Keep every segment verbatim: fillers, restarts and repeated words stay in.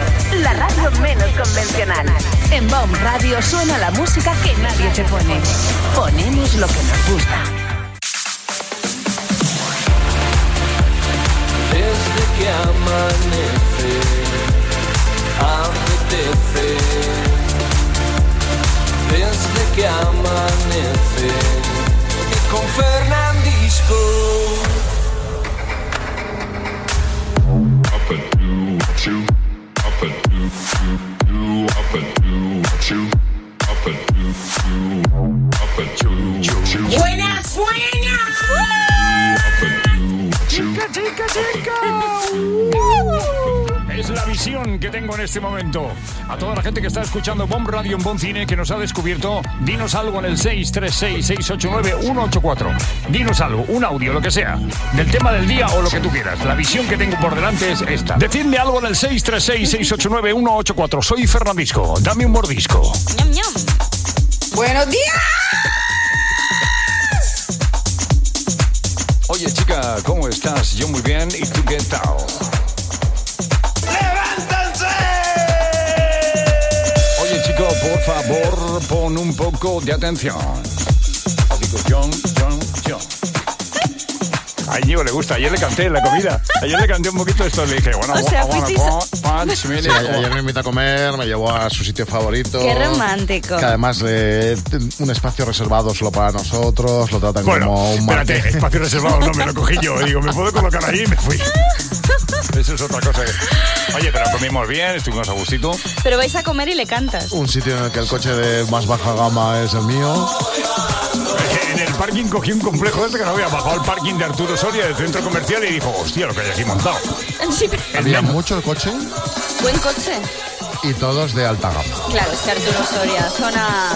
la radio menos convencional. En B O M Radio suena la música que nadie te pone. Ponemos lo que nos gusta. Desde que amanece, apetece. Desde que amanece, y con Fernandisco. Up and do, two, up and do, two, do, up and do, two, up and do, two, up and do, two. ¡Buenas, buenas! Up and do, two. ¡Chica, chica, chica! Es la visión que tengo en este momento. A toda la gente que está escuchando B O M Radio en B O M Cine, que nos ha descubierto, dinos algo en el seis tres seis, seis ocho nueve, uno ocho cuatro. Dinos algo, un audio, lo que sea, del tema del día o lo que tú quieras. La visión que tengo por delante es esta. Decidme algo en el seis tres seis, seis ocho nueve, uno ocho cuatro. Soy Fernandisco. Dame un mordisco. Ñam, ñam. ¡Buenos días! Oye, chica, ¿cómo estás? Yo muy bien. ¿Y tú qué tal? Oye, chico, por favor, pon un poco de atención. Digo, John, John, John. A Íñigo le gusta. Ayer le canté en la comida. Ayer le canté un poquito esto. Le dije, bueno, O sea, bueno, fuisteis- punch, Sí, ayer me invitó a comer, me llevó a su sitio favorito. Qué romántico. Que además eh, un espacio reservado solo para nosotros, lo tratan Bueno, como un espérate, marqués. espacio reservado no me lo cogí yo. Digo, ¿me puedo colocar ahí? Y me fui. Eso es otra cosa. que- Oye, pero comimos bien, estuvimos a gustito. Pero vais a comer y le cantas. Un sitio en el que el coche de más baja gama es el mío. En el parking cogí un complejo este que no había bajado al parking de Arturo Soria del centro comercial y dijo, hostia, lo que hay aquí montado. Sí, Había mucho el coche buen coche. y todos de alta gama. Claro, es que Arturo Soria, zona...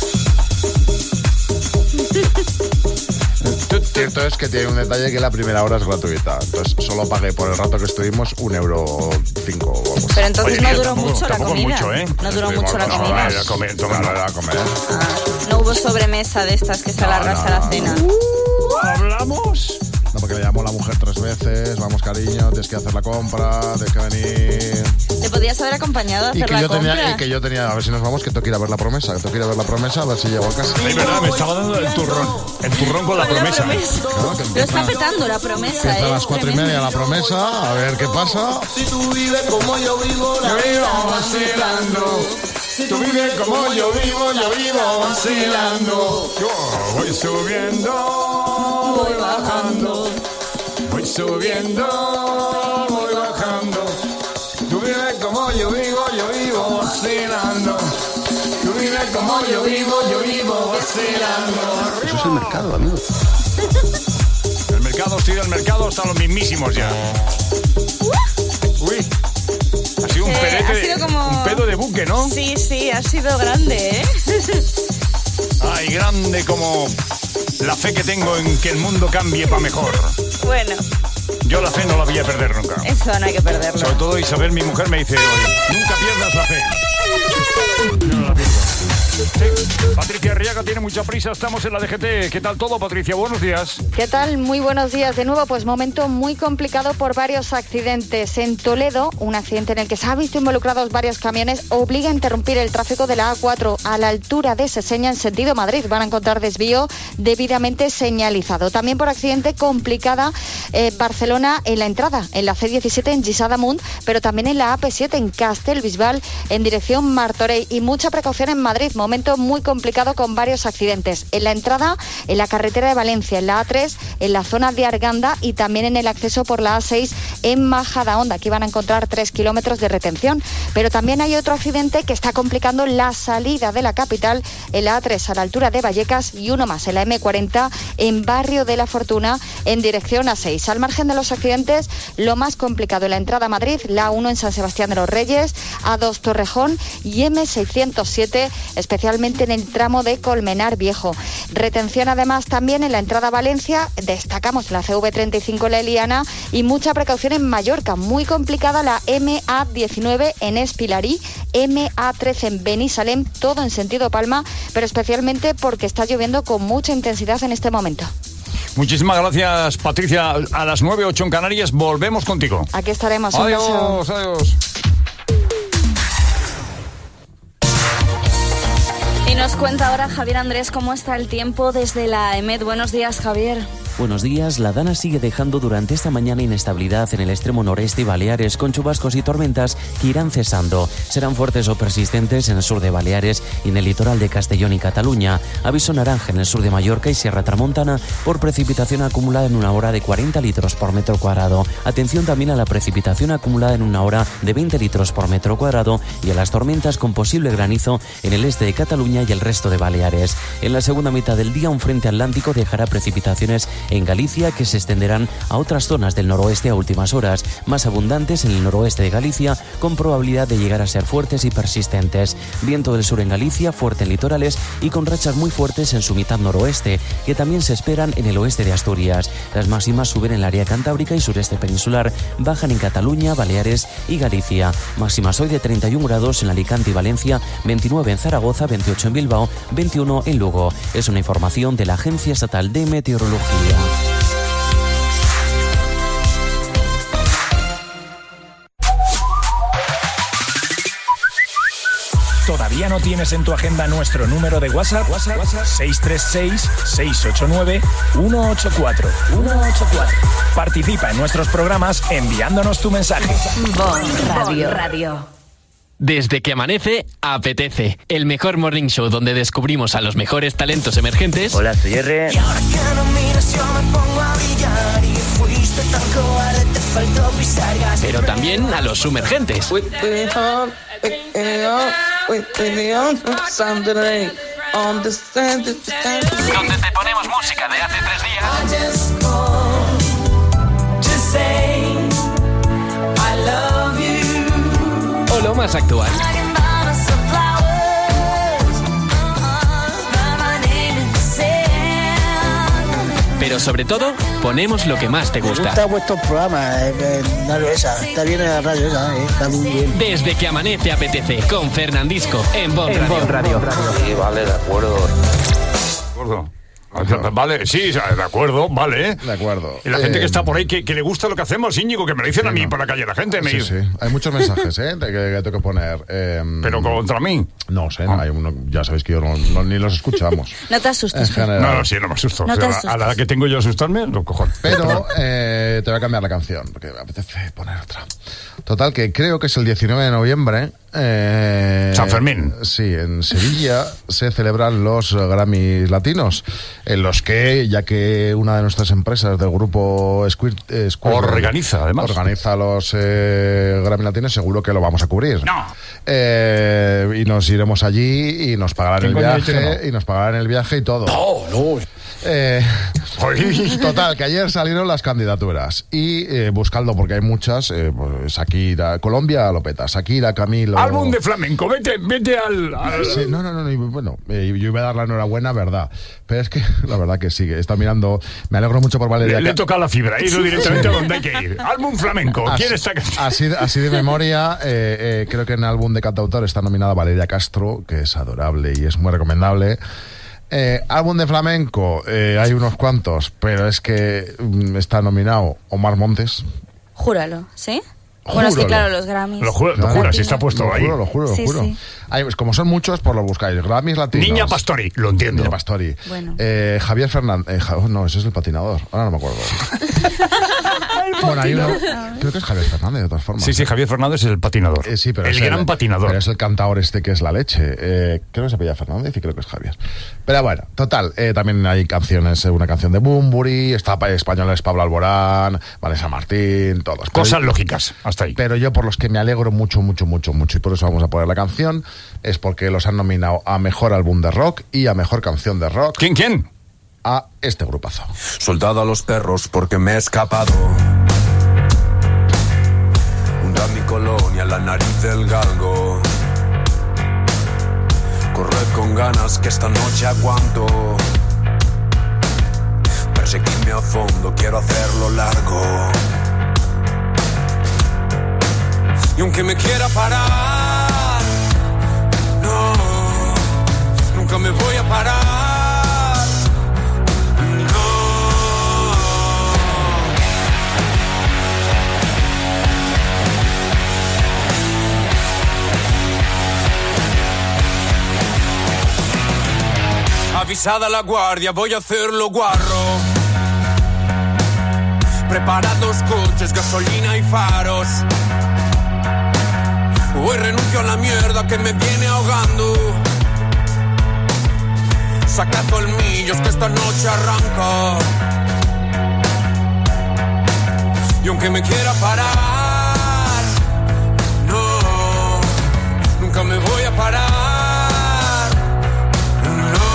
Cierto es que tiene un detalle que la primera hora es gratuita. Entonces solo pagué por el rato que estuvimos un euro cinco o algo así. Pero entonces Oye, no mira, duró tampoco- mucho la tampoco comida. mucho, ¿eh? No duró Estuvimos mucho la dos comida. horas. Era comer, Claro, tomando. era comer. Ah, no hubo sobremesa de estas que se alarga hasta no, la no. cena. ¿Hablamos? No, porque le llamó la mujer tres veces, vamos cariño, tienes que hacer la compra, tienes que venir. ¿Te podías haber acompañado a Y hacer que, la yo compra? tenía, y que yo tenía, a ver si nos vamos, que tengo que ir a ver la promesa, que tengo que ir a ver la promesa, a ver si llego a casa. Es verdad, me estaba dando el turrón. El turrón con la Con la promesa. promesa. Claro, que Lo empieza, está petando la promesa, empieza ¿eh? a las cuatro y Tremendo. media la promesa, a ver qué pasa. Si tú vives como yo vivo, la vida vacilando. Si tú vives como yo vivo, yo vivo vacilando. Yo voy subiendo, voy bajando. Voy subiendo, voy bajando. Tú vives como yo vivo, yo vivo vacilando. Tú vives como yo vivo, yo vivo vacilando. Eso es el mercado, amigo. El mercado, estoy del mercado hasta los mismísimos ya. Uy, ha sido un Eh, pedete, ha sido como- un pedo de buque, ¿no? Sí, sí, ha sido grande, ¿eh? Ay, grande como la fe que tengo en que el mundo cambie para mejor. Bueno, Yo la fe no la voy a perder nunca. eso no hay que perderlo. Sobre todo Isabel, mi mujer, me dice hoy, nunca pierdas la fe. Yo no la pierdo. Sí. Patricia Arriaga tiene mucha prisa, estamos en la D G T. ¿Qué tal todo, Patricia? Buenos días. ¿Qué tal? Muy buenos días de nuevo. Pues momento muy complicado por varios accidentes. En Toledo, un accidente en el que se han visto involucrados varios camiones obliga a interrumpir el tráfico de la A cuatro a la altura de Seseña en sentido Madrid. Van a encontrar desvío debidamente señalizado. También por accidente complicada eh, Barcelona en la entrada, en la C diecisiete en Gisademunt, pero también en la A P siete en Castellbisbal en dirección Martorell. Y mucha precaución en Madrid. Momento muy complicado con varios accidentes. En la entrada, en la carretera de Valencia, en la A tres, en la zona de Arganda y también en el acceso por la A seis en Majadahonda. Aquí van a encontrar tres kilómetros de retención. Pero también hay otro accidente que está complicando la salida de la capital en la A tres a la altura de Vallecas y uno más en la M cuarenta en Barrio de la Fortuna en dirección A seis. Al margen de los accidentes, lo más complicado en la entrada a Madrid, la A uno en San Sebastián de los Reyes, A dos Torrejón y M seiscientos siete, especialmente en el tramo de Colmenar Viejo. Retención además también en la entrada a Valencia, destacamos la C V treinta y cinco en la Eliana y mucha precaución en Mallorca, muy complicada la M A diecinueve en Espilarí, M A trece en Benisalem, todo en sentido Palma, pero especialmente porque está lloviendo con mucha intensidad en este momento. Muchísimas gracias, Patricia. A las nueve ocho en Canarias volvemos contigo. Aquí estaremos. Un beso. Adiós, adiós. cuenta ahora Javier Andrés cómo está el tiempo desde la EMET. Buenos días, Javier. Buenos días. La Dana sigue dejando durante esta mañana inestabilidad en el extremo noreste y Baleares, con chubascos y tormentas que irán cesando. Serán fuertes o persistentes en el sur de Baleares y en el litoral de Castellón y Cataluña. Aviso naranja en el sur de Mallorca y Sierra Tramontana por precipitación acumulada en una hora de cuarenta litros por metro cuadrado. Atención también a la precipitación acumulada en una hora de veinte litros por metro cuadrado y a las tormentas con posible granizo en el este de Cataluña y el resto de Baleares. En la segunda mitad del día, un frente atlántico dejará precipitaciones en Galicia que se extenderán a otras zonas del noroeste a últimas horas, más abundantes en el noroeste de Galicia, con probabilidad de llegar a ser fuertes y persistentes. Viento del sur en Galicia, fuerte en litorales y con rachas muy fuertes en su mitad noroeste, que también se esperan en el oeste de Asturias. Las máximas suben en el área cantábrica y sureste peninsular, bajan en Cataluña, Baleares y Galicia. Máximas hoy de treinta y un grados en Alicante y Valencia, veintinueve en Zaragoza, veintiocho en Bilbao, veintiuno en Lugo. Es una información de la Agencia Estatal de Meteorología. ¿Todavía no tienes en tu agenda nuestro número de WhatsApp? WhatsApp, WhatsApp seis tres seis, seis ocho nueve, uno ocho cuatro. Participa en nuestros programas enviándonos tu mensaje. Bon Radio. Radio. Desde que amanece, apetece. El mejor morning show donde descubrimos a los mejores talentos emergentes. Hola, soy R. Y ahora que no miras yo me pongo a brillar y fuiste tan cobarde, te faltó pisar gas. Pero también a los sumergentes. Donde te ponemos música de hace tres días. O lo más actual. Pero sobre todo, ponemos lo que más te gusta. Me gusta vuestro programa, eh, eh, radio esa, está bien la radio esa, eh, está muy bien. Desde que amanece apetece, con Fernandisco, en Bon Radio. Bon Radio. Sí, vale, de acuerdo. De acuerdo. Vale, sí, de acuerdo, vale. De acuerdo. Y la gente eh, que está por ahí, que, que le gusta lo que hacemos, Íñigo, que me lo dicen sí, a mí no. por la calle, la gente me sí, dice. Sí, hay muchos mensajes, ¿eh? Que, que tengo que poner. Eh, ¿Pero contra mí? No sé, ah. hay uno, ya sabéis que yo no, no, ni los escuchamos. No te asustes. No, no, sí, no me asusto. No o sea, a la que tengo yo asustarme, lo cojones. Pero eh, te voy a cambiar la canción, porque me apetece poner otra. Total, que creo que es el diecinueve de noviembre. Eh, San Fermín. Sí, en Sevilla se celebran los Grammys Latinos, en los que, ya que una de nuestras empresas del grupo Squirt, eh, Squirt organiza, además. Organiza los eh, Grammys Latinos, seguro que lo vamos a cubrir. No. Eh, y nos iremos allí y nos pagarán el viaje, no? y nos pagarán el viaje y todo. No, no. Eh, total, que ayer salieron las candidaturas y eh, buscando, porque hay muchas, eh, pues Shakira, Colombia lo peta, Shakira, Camilo. Álbum de flamenco, vete, vete al. al... Sí, no, no, no, no, bueno, eh, yo iba a dar la enhorabuena, verdad, pero es que la verdad que sí, está mirando, me alegro mucho por Valeria. Le, le toca la fibra, he ido directamente a donde hay que ir. Álbum flamenco, así, ¿quién está? Así, así de memoria, eh, eh, creo que en el álbum de cantautor está nominada Valeria Castro, que es adorable y es muy recomendable. Eh, álbum de flamenco, eh, hay unos cuantos, pero es que mm, está nominado Omar Montes. Júralo, ¿sí? Júralo. Bueno, es que claro, los Grammys. Lo juro, lo juro, si está puesto lo ahí. Juro, lo juro, lo sí, juro. Sí. Hay, como son muchos, pues lo buscáis. Grammys Latinos. Niña Pastori, lo entiendo. Niña Pastori. Bueno. Eh, Javier Fernández. Eh, oh, no, ese es el patinador. Ahora no me acuerdo. Bueno, hay uno, creo que es Javier Fernández, de todas formas. Sí, sí, Javier Fernández es el patinador. Eh, sí, pero el es gran el, patinador. Pero es el cantador este que es la leche. Eh, creo que se apellida Fernández y creo que es Javier. Pero bueno, total, eh, también hay canciones, eh, una canción de Bunbury, está españoles Pablo Alborán, Vanessa Martín, todos. Cosas pero, lógicas, hasta ahí. Pero yo por los que me alegro mucho, mucho, mucho, mucho, y por eso vamos a poner la canción, es porque los han nominado a Mejor Álbum de Rock y a Mejor Canción de Rock. ¿Quién, quién? A este grupazo. Soldado a los perros porque me he escapado. Hunda mi colonia, la nariz del galgo. Corred con ganas que esta noche aguanto. Perseguidme a fondo, quiero hacerlo largo. Y aunque me quiera parar, no, nunca me voy a parar. avisada la guardia, voy a hacerlo guarro. Preparad los coches, gasolina y faros. Hoy renuncio a la mierda que me viene ahogando. Saca colmillos que esta noche arranca. Y aunque me quiera parar, no, nunca me voy a parar. No,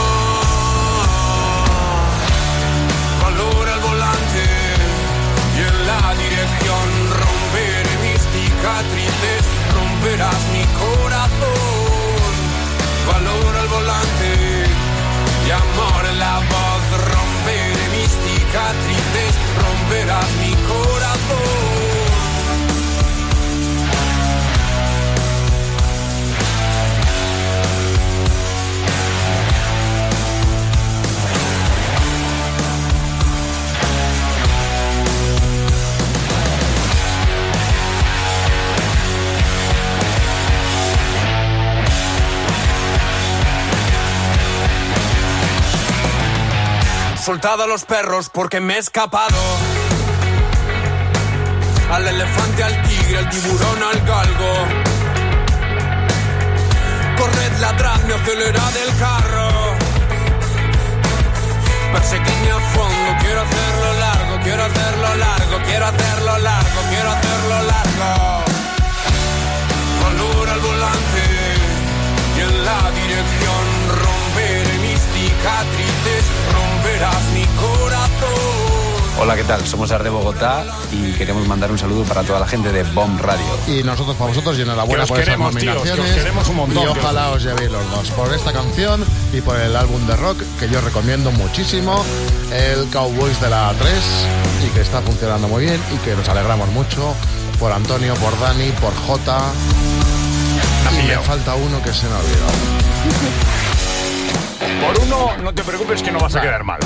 valora el volante y en la dirección romperé mis cicatrices, romperás mi corazón. Valora el volante y amor en la voz, romperé mis cicatrices, romperás mi corazón. Soltad a los perros porque me he escapado. Al elefante, al tigre, al tiburón, al galgo. Corred, ladradme, acelerad el carro. Perseguidme a fondo, quiero hacerlo largo, quiero hacerlo largo, quiero hacerlo largo, quiero hacerlo largo. Valora el volante y en la dirección romperé mis cicatrices, romperás mi corazón. Hola, ¿qué tal? Somos Ar de Bogotá y queremos mandar un saludo para toda la gente de Bomb Radio. Y nosotros para vosotros y enhorabuena por esas nominaciones. Tíos, que os queremos un montón. Y ojalá os llevéis los dos por esta canción y por el álbum de rock que yo recomiendo muchísimo, el Cowboys de la A tres, y que está funcionando muy bien y que nos alegramos mucho por Antonio, por Dani, por Jota. Y me falta uno que se me ha olvidado. Por uno, no te preocupes que no vas a quedar mal.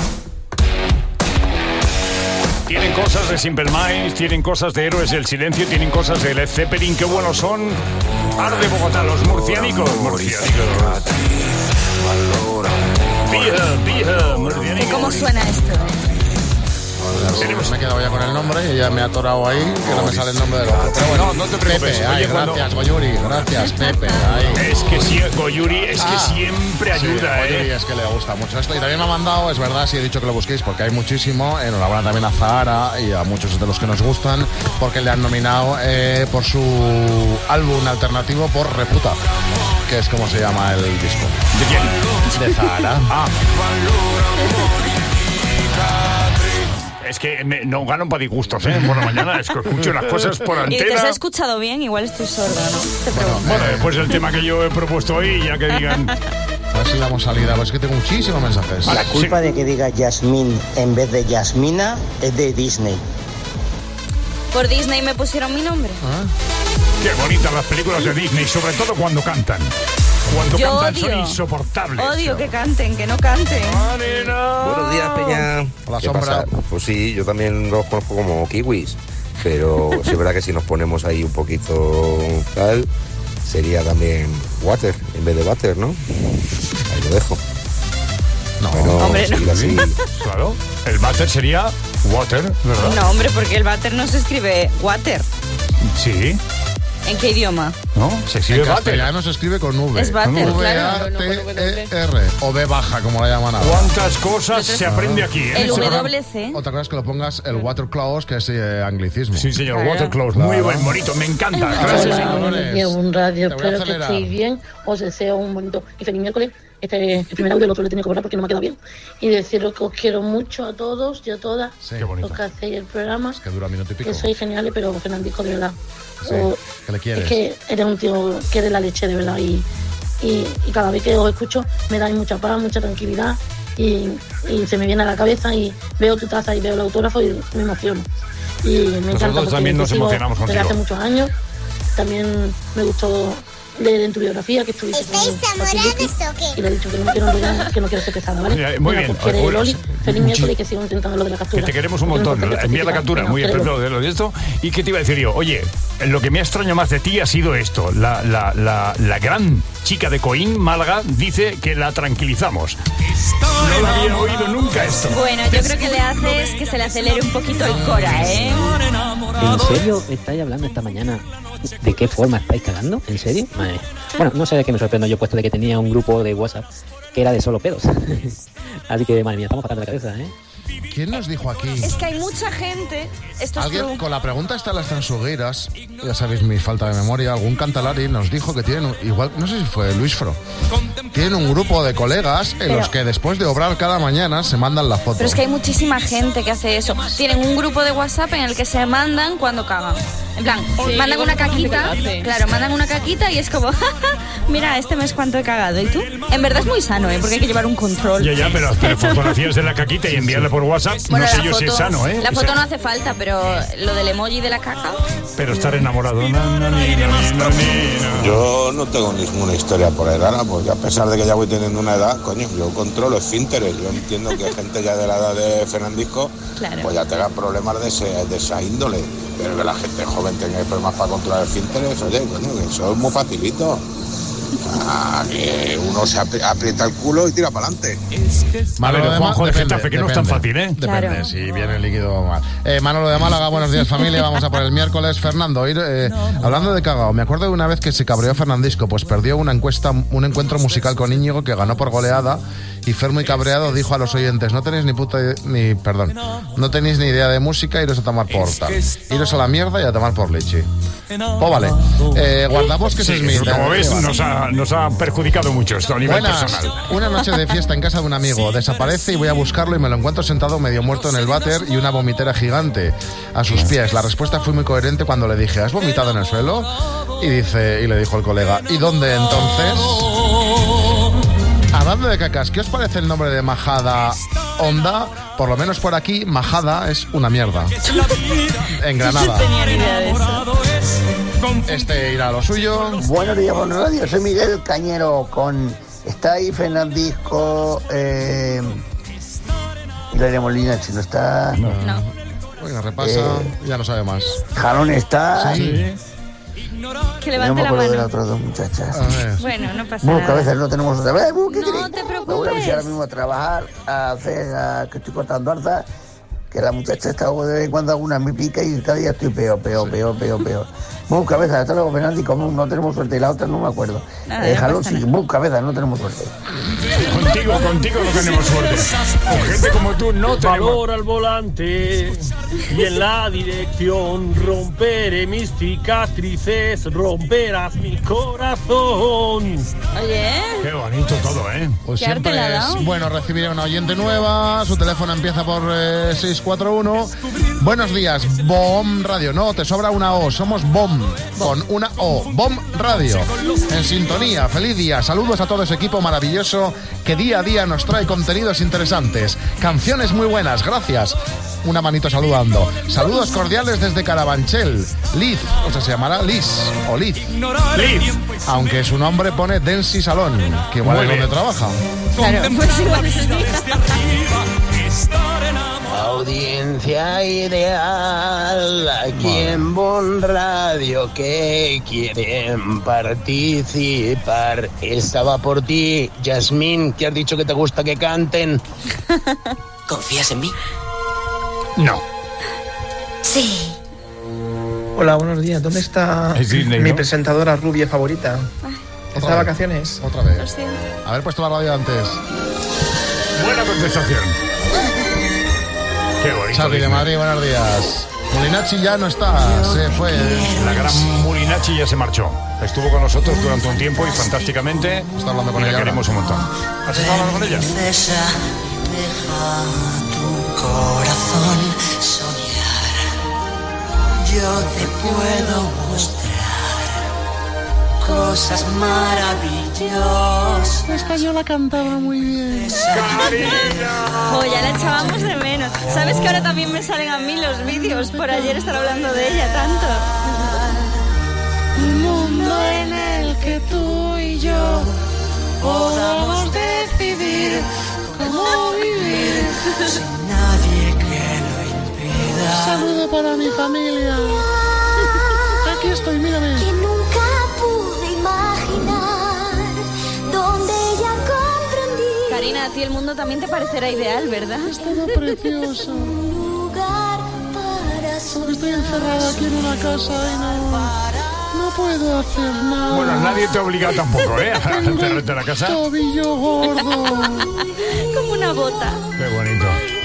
Tienen cosas de Simple Minds, tienen cosas de Héroes del Silencio, tienen cosas de Led Zeppelin, qué buenos son. Ar de Bogotá, los murciánicos. Murciánicos. Pija, pija, murciánicos. ¿Cómo suena esto? Tenemos... Me he quedado ya con el nombre y ya me he atorado ahí, que no me sale el nombre del otro. Pero bueno, no, no te preocupes. Pepe, ay, Oye, gracias, cuando... Goyuri, gracias, Pepe. Ay. Es que sí, Goyuri es ah, que siempre ayuda, sí, Goyuri ¿eh? Es que le gusta mucho esto. Y también me ha mandado, es verdad, sí he dicho que lo busquéis porque hay muchísimo. Enhorabuena también a Zahara y a muchos de los que nos gustan, porque le han nominado eh, por su álbum alternativo por Reputa, que es como se llama el disco. ¿De quién? De Zahara. Ah. Es que me, no ganan para disgustos, ¿eh? Bueno, mañana es que escucho las cosas por antena. ¿Y te has escuchado bien? Igual estoy sorda, ¿no? Te bueno, bueno, después del tema que yo he propuesto hoy, ya que digan... A ver si damos salida, pues es que tengo muchísimos mensajes. La culpa sí. de que diga Yasmín en vez de Yasmina es de Disney. Por Disney me pusieron mi nombre. ¿Ah? Qué bonitas las películas de Disney, sobre todo cuando cantan. Cuando Yo cantan odio, son insoportables. Odio que canten, que no canten. Buenos días, Peña. Hola, ¿Qué Sombra. pasa? Pues sí, yo también los conozco como kiwis, pero sí es verdad que si nos ponemos ahí un poquito tal, sería también water en vez de butter, ¿no? Ahí lo dejo. No, bueno, hombre, no. así. Claro, el butter sería water, ¿verdad? No, hombre, porque el butter no se escribe water. Sí. ¿En qué idioma? No, se escribe en butter. castellano se escribe con V. Es butter, V claro. A T E R. O B baja, como la llaman ahora. ¿Cuántas cosas se aprende aquí? ¿eh? El W C. Otra cosa es que lo pongas el water clause, que es eh, anglicismo. Sí, señor, Claro. water close. Claro. Muy buen, bonito, me encanta. Gracias, Hola. señor. Llevo un radio, Te voy a espero que acelerar. estéis bien. Os deseo un bonito y feliz miércoles. Este el primer audio, el otro lo he tenido que borrar porque no me ha quedado bien. Y deciros que os quiero mucho a todos y a todas Sí. Qué bonito. los que hacéis el programa. Es que dura minuto y pico. Que sois geniales, pero Fernandico, de verdad. Sí, O- que le quieres. Es que eres un tío que eres la leche, de verdad. Y, y, y cada vez que os escucho me dais mucha paz, mucha tranquilidad. Y, y se me viene a la cabeza y veo tu taza y veo el autógrafo y me emociono. Y me encanta Nosotros porque también nos te sigo emocionamos desde contigo. hace muchos años. También me gustó de en tu biografía que estuviste con y le he dicho que no me quiero enrollar, que no quiero ser pesada, ¿vale? Mira, muy Venga, bien. Pues, quiere Bueno, Loli, feliz miércoles y que sigo intentando lo de la captura. Que te queremos un montón. Envía la captura. Muy bien, pero de lo de esto. ¿Y qué te iba a decir yo? Oye, lo que me ha extrañado más de ti ha sido esto. La, la, la, la gran chica de Coín, Málaga, dice que la tranquilizamos. No lo había oído nunca esto. Bueno, yo creo que le haces que se le acelere un poquito el cora, ¿eh? ¿En serio estáis hablando esta mañana de qué forma estáis cagando? ¿En serio? Madre. Bueno, no sé de qué me sorprendo yo, puesto de que tenía un grupo de WhatsApp que era de solo pedos. Así que, madre mía, estamos fatal de la cabeza, ¿eh? ¿Quién nos dijo aquí? Es que hay mucha gente. Esto es Alguien true. con la pregunta está en las transugueiras, ya sabéis mi falta de memoria, algún cantalari nos dijo que tienen, igual, no sé si fue Luis Fro, tienen un grupo de colegas en Pero- los que después de obrar cada mañana se mandan la foto. Pero es que hay muchísima gente que hace eso. Tienen un grupo de WhatsApp en el que se mandan cuando cagan. En plan, Sí, mandan yo una conozco gente que caquita. lo hace. Claro, mandan una caquita y es como, mira, este mes cuánto he cagado. ¿Y tú? En verdad es muy sano, ¿eh? Porque hay que llevar un control. Ya, ya, pero, pero fotografías de la caquita y enviarla por WhatsApp, Bueno, no sé la yo si es foto- sano, ¿eh? La O foto sea, no hace falta, pero lo del emoji de la caca. Pero estar enamorado. Na, na, ni, na, ni, na, ni, na. Yo no tengo ninguna historia por edad, porque a pesar de que ya voy teniendo una edad, coño, yo controlo esfínteres. Yo entiendo que gente ya de la edad de Fernandisco, Claro. pues ya tenga problemas de, ese- de esa índole. Pero que la gente joven tenga problemas para controlar esfínteres, oye, coño, que eso es muy facilito. Ah, que uno se apri- aprieta el culo y tira para adelante. Manolo Manolo de Juanjo de depende, Getafe, que no es tan fácil, ¿eh? Depende, Claro. si viene el líquido o mal. Eh, Manolo de Málaga, buenos días familia, vamos a por el miércoles. Fernando, ir, eh, hablando de cagao, me acuerdo de una vez que se cabreó Fernandisco, pues perdió una encuesta, un encuentro musical con Íñigo que ganó por goleada y Fer muy cabreado dijo a los oyentes, no tenéis ni puta, ni, perdón, no tenéis ni idea de música, iros a tomar por tal, iros a la mierda y a tomar por leche. Pues vale, eh, guardabosques Sí, Smith. como eh, ves, vale. nos ha, nos ha perjudicado mucho esto a nivel Buenas. personal. Una noche de fiesta en casa de un amigo. Desaparece y voy a buscarlo y me lo encuentro sentado medio muerto en el váter y una vomitera gigante a sus pies. La respuesta fue muy coherente cuando le dije, ¿has vomitado en el suelo? Y dice, y le dijo el colega, ¿y dónde entonces? Hablando de cacas, ¿qué os parece el nombre de Majada Onda? Por lo menos por aquí, Majada es una mierda. En Granada. No tenía ni idea de eso. Este irá a lo suyo. Buenos días, buenos radio. Soy Miguel Cañero con... Está ahí Fernandisco, eh... Hilaria Molina, si no está... No. Venga, repasa, Eh, ya no sabe más. Jalón está... Sí. Que No levante me la acuerdo de las mano. otras dos muchachas. A ver. Bueno, no pasa Bueno, nada. cabezas no tenemos otra vez. ¿Qué No queréis? te Me voy a ver si ahora preocupes. mismo a trabajar, a hacer, a- que estoy cortando alza, que la muchacha está de vez en cuando alguna me pica y cada día estoy peor, peor, peor, peor, peor. Bueno, cabeza, hasta luego, Fernando, y como no tenemos suerte, y la otra no me acuerdo. Nada, Eh, no Jalón, pasa sí, nada. bueno, cabeza, no tenemos suerte. Contigo, contigo no tenemos suerte. Con gente como tú no tenemos. Valor al volante y en la dirección romperé mis cicatrices, romperás mi corazón. Oye, Qué bonito todo, ¿eh? Pues ¿Qué arte siempre le ha es dado? bueno recibir a una oyente nueva. Su teléfono empieza por eh, seis cuatro uno. Buenos días, BOM Radio. No, te sobra una O. Somos BOM con una O. BOM Radio. En sintonía. Feliz día. Saludos a todo ese equipo maravilloso que día a día nos trae contenidos interesantes. Canciones muy buenas. Gracias. Una manito saludando. Saludos cordiales desde Carabanchel. Liz, o sea, se llamará Liz o Liz. Liz. Aunque su nombre pone Densi Salón, que igual Muy es donde bien. trabaja. claro, pues igual sí. Audiencia ideal, aquí en Bon Radio que quieren participar. Estaba por ti, Yasmín, que has dicho que te gusta que canten. ¿Confías en mí? No. Sí. Hola, buenos días. ¿Dónde está Es Disney, mi ¿no? presentadora rubia favorita? ¿Está de vez. vacaciones? Otra vez. Lo siento. Haber puesto la radio antes. Buena contestación. Qué bonito. Xavi de Disney. Madrid, buenos días. Molinachi ya no está, se fue. La gran Murinachi ya se marchó. Estuvo con nosotros durante un tiempo y fantásticamente Está hablando con y la ella queremos un montón. ¿Has estado hablando con ella? Princesa, deja tu corazón soñar. Yo te puedo mostrar cosas maravillosas. La española cantaba muy bien. Jo, ya la echábamos de menos. ¿Sabes que ahora también me salen a mí los vídeos por ayer estar hablando de ella tanto? Un mundo en el que podamos decidir cómo vivir sin nadie que lo impida. Saludo para mi familia. Aquí estoy, mírame. Que nunca pude imaginar donde ella comprendí. Karina, a ti el mundo también te parecerá ideal, ¿verdad? Es todo precioso. Lugar para Porque estoy encerrada aquí en una casa y no... No puedo hacer nada. Bueno, nadie te obliga tampoco, ¿eh? A encerrarte en la casa. Tobillo gordo. Como una bota. Qué bonito.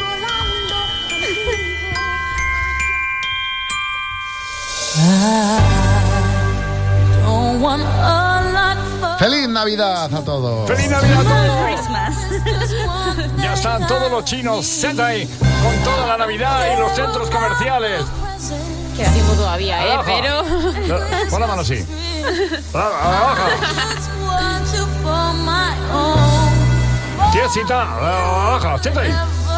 ¡Feliz Navidad a todos! ¡Feliz Navidad a todos! Ya están todos los chinos Z-Day con toda la Navidad y los centros comerciales. Queda tiempo todavía, ¿eh? Abajo. Pero... Pon la mano así. Abajo. Tiesita, abajo, Z-Day.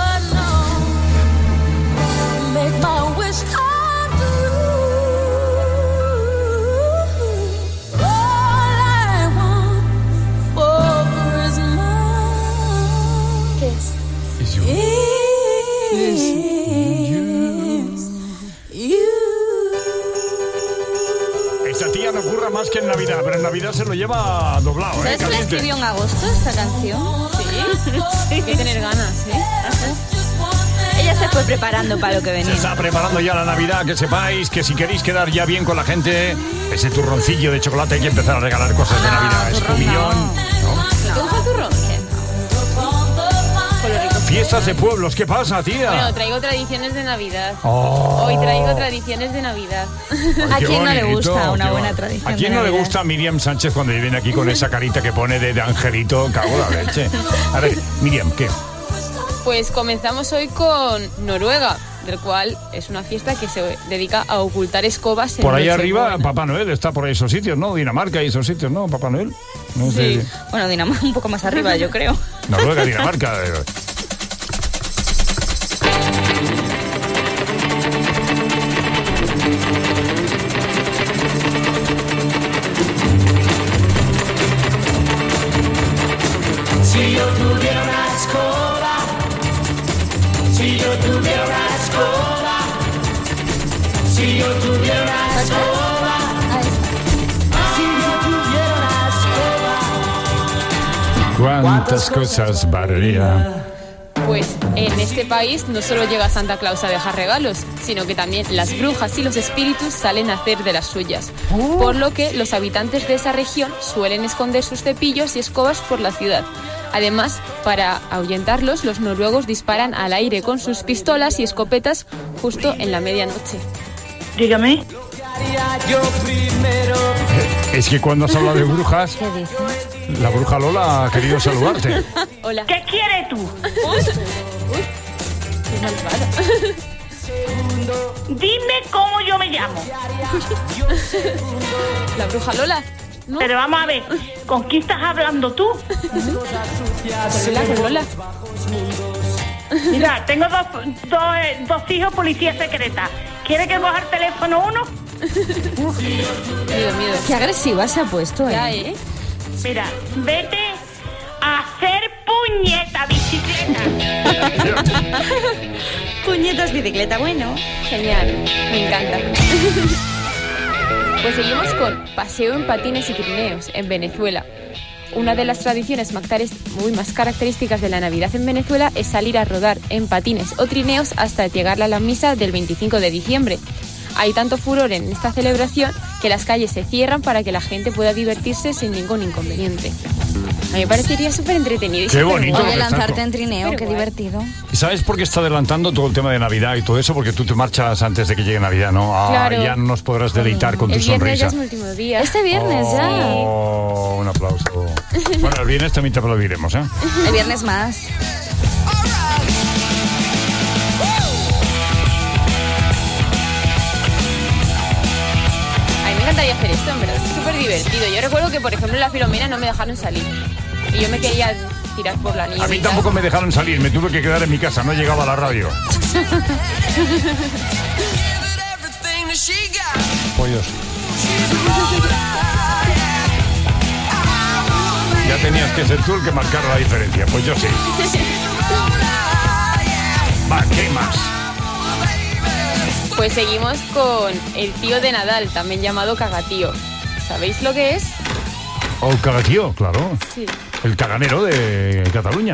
Esta tía no ocurra más que en Navidad, pero en Navidad se lo lleva doblado, ¿eh? ¿Sabes que la escribió en agosto esta canción? Sí, hay que tener ganas, ¿eh? Ella se fue preparando para lo que venía. Se está preparando ya la Navidad, que sepáis que si queréis quedar ya bien con la gente, ese turroncillo de chocolate hay que empezar a regalar cosas de Navidad. Es un millón. ¿Te gusta el turrón? ¿Qué? Fiestas de pueblos, ¿qué pasa, tía? Bueno, traigo tradiciones de Navidad. Oh. Hoy traigo tradiciones de Navidad. Ay, ¿A quién no le bonito, gusta una qué buena bon- tradición ¿A quién de no le Navidad? gusta a Miriam Sánchez cuando viene aquí con esa carita que pone de, de angelito? Cago la leche. A ver, Miriam, ¿qué? Pues comenzamos hoy con Noruega, del cual es una fiesta que se dedica a ocultar escobas en Por ahí Nochebuena. arriba, Papá Noel está por esos sitios, ¿no? Dinamarca y esos sitios, ¿no? Papá Noel. No sé. Sí. Bueno, Dinamarca un poco más arriba, yo creo. Noruega, Dinamarca. eh. Si yo tuviera una escoba, si yo tuviera una escoba, si yo tuviera una escoba, si yo tuviera una escoba. ¿Cuántas cosas barría? Pues en este país no solo llega Santa Claus a dejar regalos, sino que también las brujas y los espíritus salen a hacer de las suyas. Por lo que los habitantes de esa región suelen esconder sus cepillos y escobas por la ciudad. Además, para ahuyentarlos, los noruegos disparan al aire con sus pistolas y escopetas justo en la medianoche. Dígame. Yo primero. Es que cuando has hablado de brujas, ¿Qué dices? la bruja Lola ha querido saludarte. Hola. ¿Qué quieres tú? Uy, uy, qué malvada. Dime cómo yo me llamo. La bruja Lola. ¿No? Pero vamos a ver, ¿con quién estás hablando tú? Con Lola, con Lola. Mira, tengo dos, dos, eh, dos hijos policía secreta. ¿Quiere que coja el teléfono uno? Miedo, miedo. Qué agresiva se ha puesto, ¿eh? Ya, ¿eh? Mira, vete a hacer puñeta bicicleta. Puñetas bicicleta, bueno. Genial, me encanta. Pues seguimos con paseo en patines y trineos en Venezuela. Una de las tradiciones más muy más características de la Navidad en Venezuela es salir a rodar en patines o trineos hasta llegar a la misa del veinticinco de diciembre. Hay tanto furor en esta celebración que las calles se cierran para que la gente pueda divertirse sin ningún inconveniente. A mí me parecería súper entretenido. y Qué súper bonito. guay. Oye, lanzarte Exacto. en trineo, qué divertido. ¿Y sabes por qué está adelantando todo el tema de Navidad y todo eso? Porque tú te marchas antes de que llegue Navidad, ¿no? Ah, Claro. ya no nos podrás deleitar con El tu viernes ya sonrisa. es mi último día. Este viernes ya. Oh, un aplauso. Bueno, el viernes también te aplaudiremos, ¿eh? El viernes más. A mí me encantaría hacer esto, en verdad. Es súper divertido. Yo recuerdo que, por ejemplo, en la Filomena no me dejaron salir. Y yo me quería tirar por la nieve. A mí y tal. tampoco me dejaron salir, me tuve que quedar en mi casa, no llegaba a la radio. Pollos. Ya tenías que ser tú el que marcara la diferencia. Pues yo sí. Va, ¿qué más? Pues seguimos con el tío de Nadal, también llamado cagatío. ¿Sabéis lo que es? O el cagatío, claro. Sí. El caganero de Cataluña.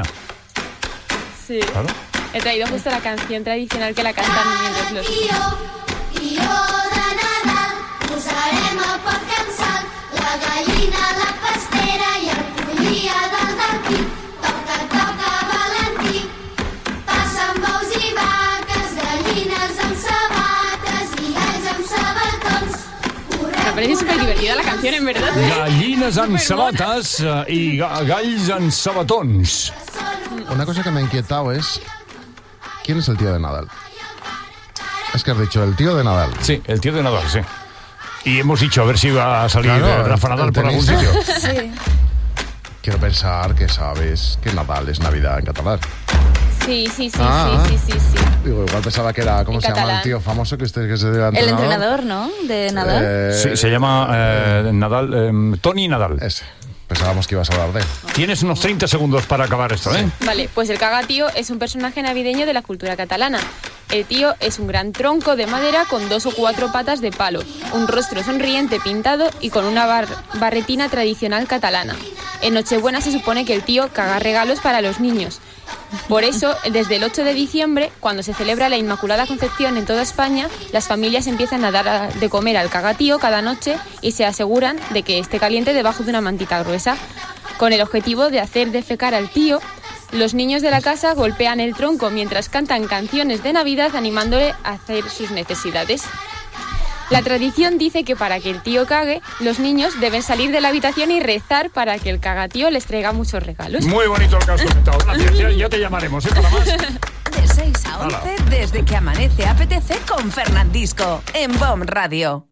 Sí. Claro. He traído justo la canción tradicional que la cantan mientras los... Tió de Nadal, posarem el pot cansat, la gallina, la pastera i el pollí a dalt del pi. Toca, toca, Valentí, passen bous i vaques, gallines amb sabates i galls amb sabatons. Me parece súper divertida la canción, en verdad. Gallines amb sabates eh, i ga- galls amb sabatons. Una cosa que me ha inquietado es... ¿Quién es el tío de Nadal? Es que has dicho el tío de Nadal. Sí, el tío de Nadal, sí. Y hemos dicho a ver si iba a salir Claro, eh, Rafa el- Nadal el por algún tenista. sitio. Sí. Quiero pensar que sabes que Nadal es Navidad en catalán. Sí, sí, sí, Ah. sí, sí, sí, sí. Digo, igual pensaba que era... ¿Cómo En se llama catalán. el tío famoso que usted que se dio El entrenador, ¿no? De Nadal. Eh, Sí, se llama eh, Nadal, eh, Tony Nadal. Ese. Pensábamos que ibas a hablar de él. Tienes unos treinta segundos para acabar esto, ¿eh? Vale, pues el cagatío es un personaje navideño de la cultura catalana. El tío es un gran tronco de madera con dos o cuatro patas de palo, un rostro sonriente pintado y con una bar- barretina tradicional catalana. En Nochebuena se supone que el tío caga regalos para los niños. Por eso, desde el ocho de diciembre, cuando se celebra la Inmaculada Concepción en toda España, las familias empiezan a dar a- de comer al cagatío cada noche y se aseguran de que esté caliente debajo de una mantita gruesa. Con el objetivo de hacer defecar al tío, los niños de la casa golpean el tronco mientras cantan canciones de Navidad animándole a hacer sus necesidades. La tradición dice que para que el tío cague, los niños deben salir de la habitación y rezar para que el cagatío les traiga muchos regalos. Muy bonito lo que has comentado. Gracias. Ya, ya te llamaremos, ¿eh? Para más. De seis a once, Hala. desde que amanece A P T C con Fernandisco, en Bon Radio.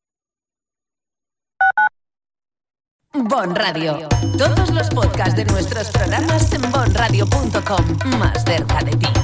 Bon Radio. Todos los podcasts de nuestros programas en bon radio punto com. Más cerca de ti.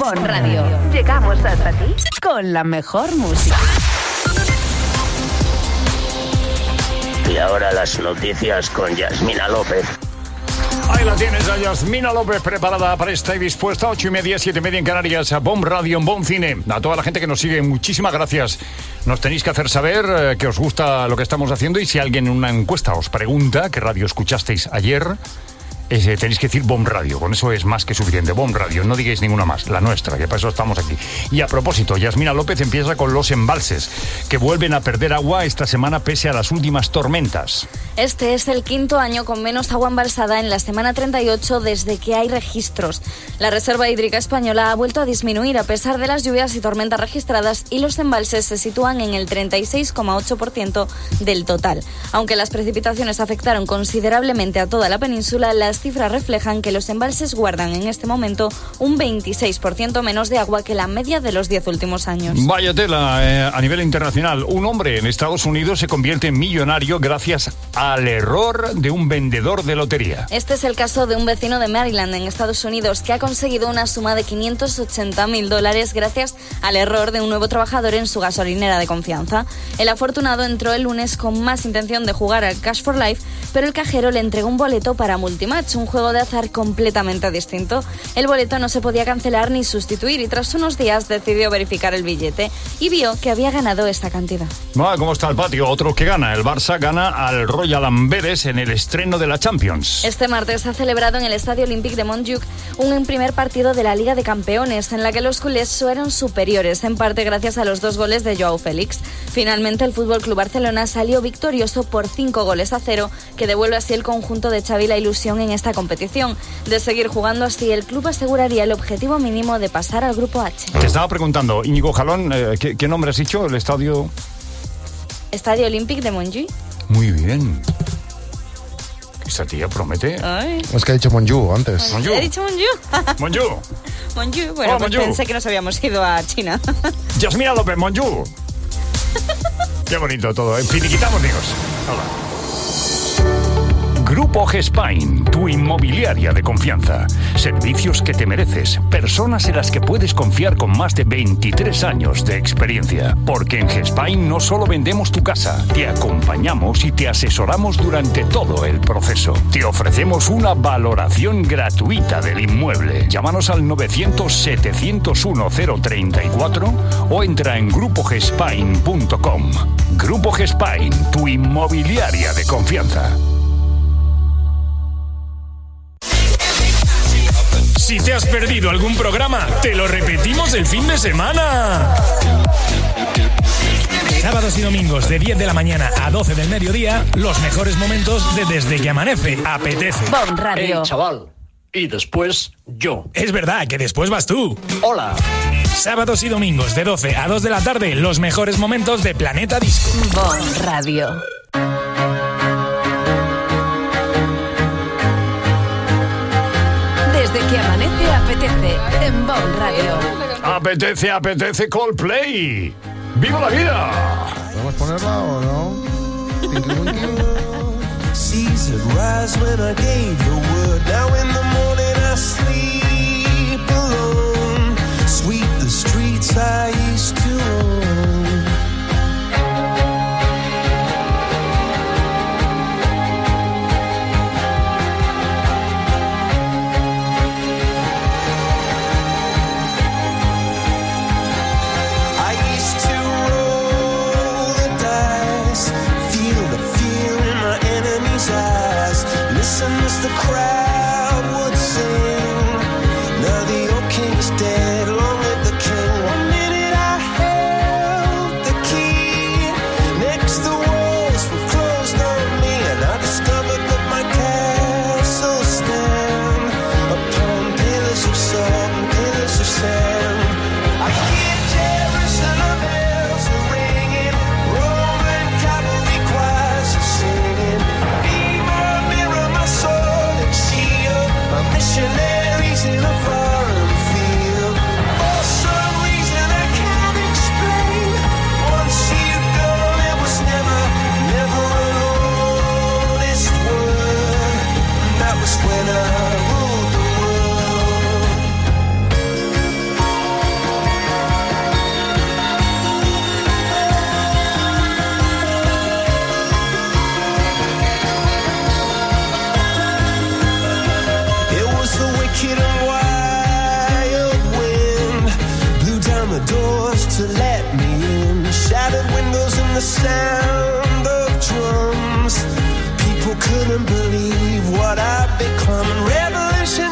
Bon Radio. Llegamos hasta ti con la mejor música. Y ahora las noticias con Yasmina López. Ahí la tienes a Yasmina López preparada para esta y dispuesta. Ocho y media, siete y media en Canarias. A Bon Radio, en Bon Cine. A toda la gente que nos sigue, muchísimas gracias. Nos tenéis que hacer saber eh, que os gusta lo que estamos haciendo, y si alguien en una encuesta os pregunta qué radio escuchasteis ayer, Eh, tenéis que decir Bon Radio, con eso es más que suficiente. Bon Radio, no digáis ninguna más, la nuestra, que para eso estamos aquí. Y a propósito, Yasmina López empieza con los embalses, que vuelven a perder agua esta semana pese a las últimas tormentas. Este es el quinto año con menos agua embalsada en la semana treinta y ocho desde que hay registros. La reserva hídrica española ha vuelto a disminuir a pesar de las lluvias y tormentas registradas, y los embalses se sitúan en el treinta y seis coma ocho por ciento del total. Aunque las precipitaciones afectaron considerablemente a toda la península, las cifras reflejan que los embalses guardan en este momento un veintiséis por ciento menos de agua que la media de los diez últimos años. Vaya tela, eh, a nivel internacional. Un hombre en Estados Unidos se convierte en millonario gracias al error de un vendedor de lotería. Este es el caso de un vecino de Maryland, en Estados Unidos, que ha conseguido una suma de quinientos ochenta mil dólares gracias al error de un nuevo trabajador en su gasolinera de confianza. El afortunado entró el lunes con más intención de jugar al Cash for Life, pero el cajero le entregó un boleto para Multimatch, un juego de azar completamente distinto. El boleto no se podía cancelar ni sustituir, y tras unos días decidió verificar el billete y vio que había ganado esta cantidad. Ah, ¿cómo está el patio? Otro que gana. El Barça gana al Royal Amberes en el estreno de la Champions. Este martes se ha celebrado en el Estadio Olímpic de Montjuic un primer partido de la Liga de Campeones, en la que los culés fueron superiores, en parte gracias a los dos goles de Joao Félix. Finalmente, el F C Barcelona salió victorioso por cinco goles a cero, que devuelve así el conjunto de Xavi la ilusión en esta competición. De seguir jugando así, el club aseguraría el objetivo mínimo de pasar al Grupo H. Te estaba preguntando, Íñigo Jalón, eh, ¿qué, ¿qué nombre has dicho? ¿El estadio? Estadio Olímpic de Montjuic. Muy bien. Esta tía promete. Ay. Es que ha dicho Monju antes. Monju. ¿He dicho Monju? Monju. Monju. Bueno, oh, pues Monju. Pensé que nos habíamos ido a China. Yasmina López, Monju. Qué bonito todo, ¿eh? Finiquitamos, Dios. Hola. Grupo Gespain, tu inmobiliaria de confianza. Servicios que te mereces. Personas en las que puedes confiar con más de veintitrés años de experiencia. Porque en Gespain no solo vendemos tu casa, te acompañamos y te asesoramos durante todo el proceso. Te ofrecemos una valoración gratuita del inmueble. Llámanos al novecientos, setecientos uno, cero treinta y cuatro o entra en grupo gespain punto com. Grupo Gespain, tu inmobiliaria de confianza. Si te has perdido algún programa, te lo repetimos el fin de semana. Sábados y domingos de diez de la mañana a doce del mediodía, los mejores momentos de Desde que Amanece. Apetece. Bon Radio. Hey, chaval. Y después yo. Es verdad que después vas tú. Hola. Sábados y domingos de doce a dos de la tarde, los mejores momentos de Planeta Disco. Bon Radio. Desde que amanece, apetece en Bon Radio. Apetece, apetece Coldplay. ¡Viva la vida! ¿Podemos ponerla o no? Tinky Winky. Season rise when I gave the word. Now in the morning I sleep alone. Sweep the streets I used to own. Listen as the crowd would sing. Now the old king is dead, long live the king. One minute I the doors to let me in. Shattered windows and the sound of drums. People couldn't believe what I'd become. Revolutionaries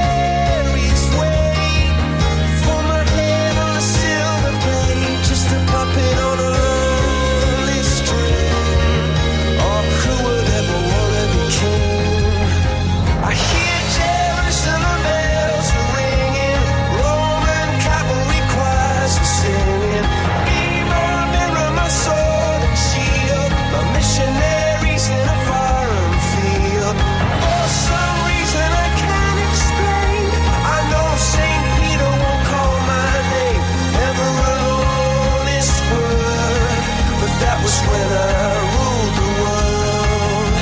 wait for my head on a silver plate, just a puppet on a lonely string. Oh, who would ever wanna be king? I hear Jerusalem bells ringing, Roman cavalry choirs are singing. Mirror, mirror, my sword and shield, my missionaries in a foreign field. For some reason I can't explain, I know Saint Peter won't call my name. Never alone is word, but that was when I ruled the world.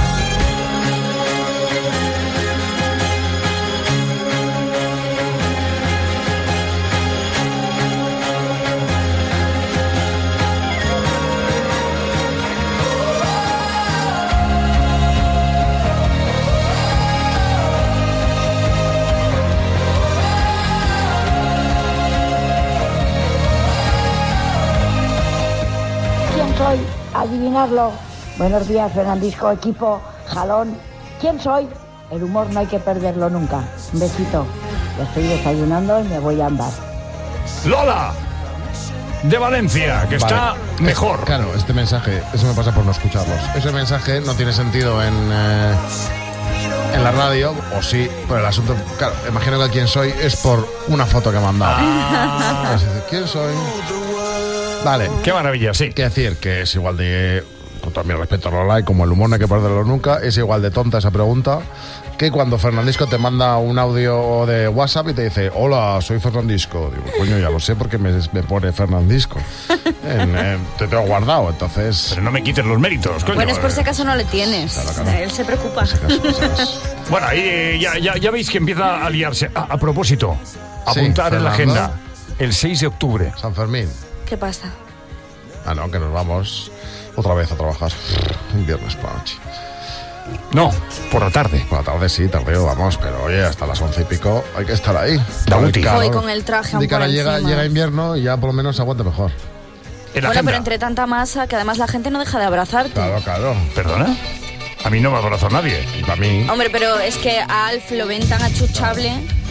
¿Quién soy? Adivinarlo. Buenos días, Fernandisco, equipo, jalón. ¿Quién soy? El humor no hay que perderlo nunca. Un besito. Ya estoy desayunando y me voy a andar. Lola, de Valencia, que está Vale. mejor. Es- claro, este mensaje, eso me pasa por no escucharlos. Ese mensaje no tiene sentido en, eh, en la radio, o sí, pero el asunto, claro, imagino que quién soy es por una foto que me han dado. Ah. Pues dice, ¿quién soy? Vale. Qué maravilla, sí. Quiero decir que es igual de, con todo mi respeto, Lola, y como el humor no hay que perderlo nunca, es igual de tonta esa pregunta que cuando Fernandisco te manda un audio de WhatsApp y te dice, hola, soy Fernandisco. Digo, coño, ya lo sé porque me, me pone Fernandisco. En, en, te tengo guardado, entonces... Pero no me quites los méritos, coño. Bueno, es por si acaso no le tienes. Claro, claro. Él se preocupa. Bueno, ahí eh, ya, ya, ya veis que empieza a liarse. A, a propósito, Sí, apuntar en la Fernando. agenda. El seis de octubre. San Fermín. ¿Qué pasa? Ah, no, que nos vamos otra vez a trabajar. Un viernes por la noche. No, por la tarde. Por la tarde sí, tardeo, vamos, pero oye, hasta las once y pico hay que estar ahí. Da Muy útil. calor. Voy con el traje aún De cara por llega, encima. llega invierno y ya por lo menos se aguanta mejor. En la Bueno, agenda. pero entre tanta masa que además la gente no deja de abrazarte. Claro, claro. ¿Perdona? A mí no me abrazó nadie. Y para mí. Hombre, pero es que a Alf lo ven tan achuchable.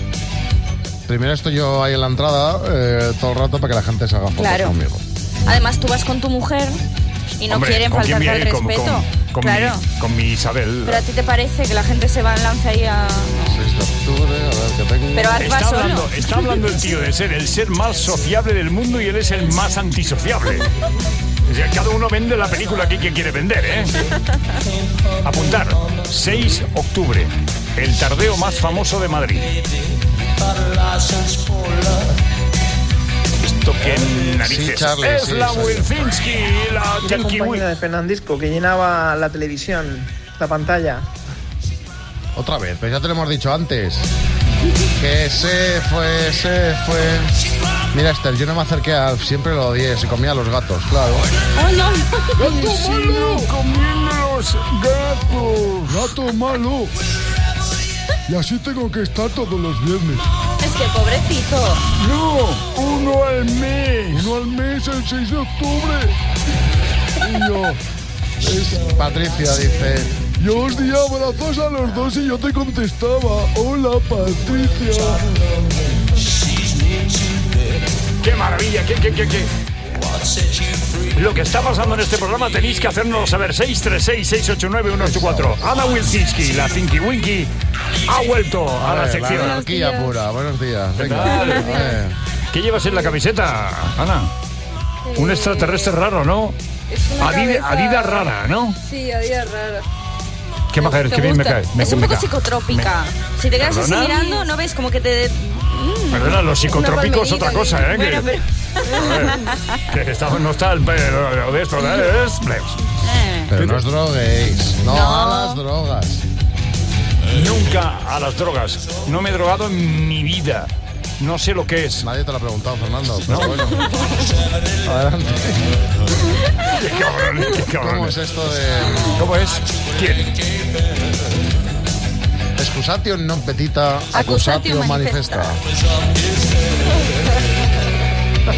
Primero estoy yo ahí en la entrada eh, todo el rato para que la gente se haga fotos Claro. conmigo. Además, tú vas con tu mujer y no Hombre, quieren ¿con quién faltarte al viene? Con- respeto. con- con claro. mi, con mi Isabel. Pero a ti te parece que la gente se va en lance ahí a... seis de octubre, a ver qué tengo. Pero Alf va Está solo. hablando, está hablando el tío de ser el ser más sociable del mundo y él es el más antisociable. O sea, cada uno vende la película aquí que quiere vender, ¿eh? Apuntar, seis de octubre, el tardeo más famoso de Madrid. Esto que narices. Sí, Charlie, es sí, la sí. Wilfinski, la La Tinky compañera Win. de Fernandisco que llenaba la televisión, la pantalla. Otra vez, pero ya te lo hemos dicho antes. Que se fue, se fue. Mira, Esther, yo no me acerqué a Alf, siempre lo odié, se comía a los gatos, claro. ¡Oh, no! ¡Gato malo! ¡Comiendo los gatos! ¡Gato malo! Y así tengo que estar todos los viernes. Es que pobrecito. ¡No! ¡Uno al mes! ¡Uno al mes el seis de octubre! Y yo... es- Patricia dice... Yo os di abrazos a los dos y yo te contestaba. Hola, Patricia. ¡Qué maravilla! ¡Qué, qué, qué, qué! Lo que está pasando en este programa tenéis que hacérnoslo saber. seis tres seis, seis ocho nueve, uno ocho cuatro. Ana Wilczynski, la Tinky Winky, ha vuelto a la ver, sección. La anarquía pura. Buenos días. ¿Qué Venga. tal? Eh. ¿Qué llevas en la camiseta, Ana? Un extraterrestre raro, ¿no? Es una Adidas, cabeza- Adidas rara, ¿no? Sí, Adidas rara. Qué maja eres, ¿Te qué bien me gusta? cae. Me- Es un me poco cae. psicotrópica. Si te quedas así ¿Perdona? mirando, ¿no ves? Como que te... Mm, Perdona, los psicotrópicos es una otra cosa, ¿eh? palmerita, Que, bueno, que está- no está el pelo de esto, ¿eh? Es bleus. Eh. Pero no os droguéis. No, No. a las drogas. Nunca a las drogas. No me he drogado en mi vida. No sé lo que es. Nadie te lo ha preguntado, Fernando. Pero No. bueno. Adelante. Qué cabrón, qué cabrón. ¿Cómo es esto de ¿Cómo es? ¿Quién? excusatio non petita, Accusatio accusatio manifesta? manifesta.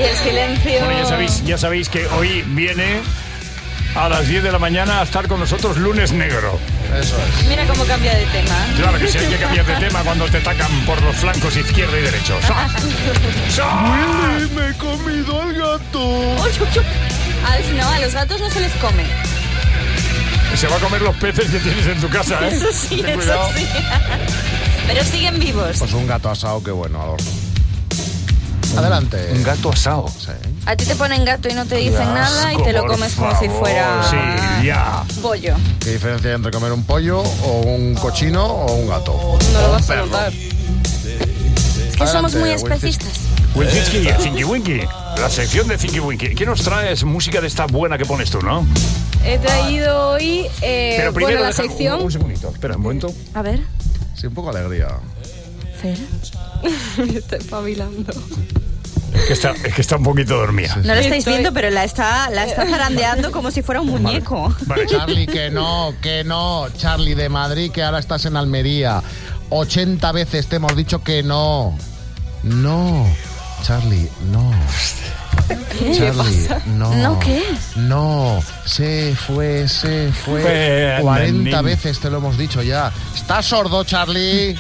Y el silencio. Bueno, ya sabéis, ya sabéis que hoy viene a las diez de la mañana a estar con nosotros Lunes Negro. Eso es. Mira cómo cambia de tema. Claro que sí, hay que cambiar de tema cuando te atacan por los flancos izquierdo y derecho. Willy, me he comido al gato. Al, no, a los gatos no se les come. Se va a comer los peces que tienes en tu casa, ¿eh? Eso sí, Ten eso cuidado. sí. Pero siguen vivos. Pues un gato asado, qué bueno, adorno. Adelante. Un gato asado. Sí. A ti te ponen gato y no te dicen Qué nada y asco, te lo por comes como si favor. fuera Sí, ya. pollo. ¿Qué diferencia hay entre comer un pollo o un cochino o un gato? No O lo un vas a perro. notar. Es que somos Adelante, muy Wilfis. especistas. Wilczynski y Thinky Winky. La sección de Thinky Winky. ¿Qué nos traes? Música de esta buena que pones tú, ¿no? He traído hoy, eh, Pero primero bueno, la deja- sección... Un, un segundito, espera un momento. A ver. Sí, un poco de alegría. Fer. Me estoy espabilando. Es que está, es que está un poquito dormida. No lo estáis Estoy- viendo, pero la está, la está zarandeando como si fuera un muñeco. Vale. Charlie, que no, que no. Charlie de Madrid, que ahora estás en Almería. ochenta veces te hemos dicho que no. No. Charlie, no. ¿Qué? Charlie, no. ¿No qué? No. Se fue, se fue. Fue, cuarenta nen. veces te lo hemos dicho ya. ¿Estás sordo, Charlie?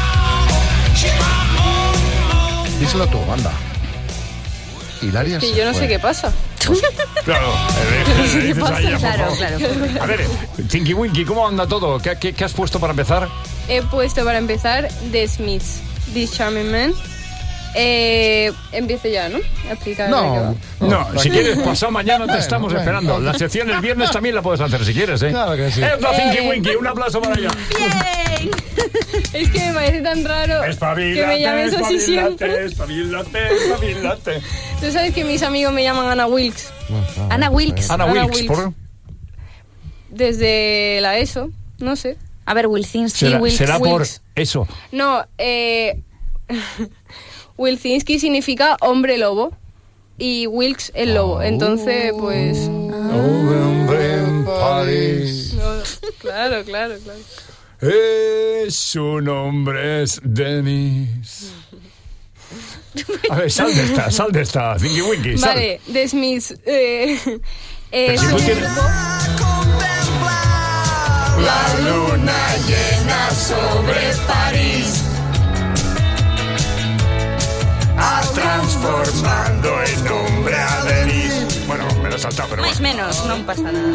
Díselo tú, anda. Hilaria Que se yo no fue. sé qué pasa. Claro, No sé le qué dices a pasa. ella, por Claro, favor. claro, claro. A ver, Thinky Winky, ¿cómo anda todo? ¿Qué, qué, qué has puesto para empezar? He puesto para empezar The Smiths, This Charming Man. Eh, empiezo ya, ¿no? A explicar de qué va. No, si quieres, pasado mañana te Bueno, estamos bueno. esperando. La sección el viernes también la puedes hacer si quieres, ¿eh? Claro que sí. Es la Thinky Eh. Winky, un aplauso para ella. ¡Bien! Es que me parece tan raro que me Espabilate, llames así siempre. espabilate, espabilate, espabilate. Tú sabes que mis amigos me llaman Ana Wilkes. Ana Wilkes. Ana Ana Wilkes, Wilkes. ¿por? Desde la ESO, no sé. A ver, Wilczynski, Será, Wilkes. será por Wilkes. eso. No, eh... Wilczynski significa hombre lobo y Wilkes el lobo. Entonces, pues... Hombre en París. no, claro, claro, claro. Es su nombre es Denis. A ver, sal de esta, sal de esta, Thinky Winky, sal. Vale, The Smiths. Eh, Pero es si tú un tienes- grupo- La luna llena sobre París, a transformando en hombre a Denis. Bueno, me lo he saltado, pero Más o bueno. menos, no pasa nada.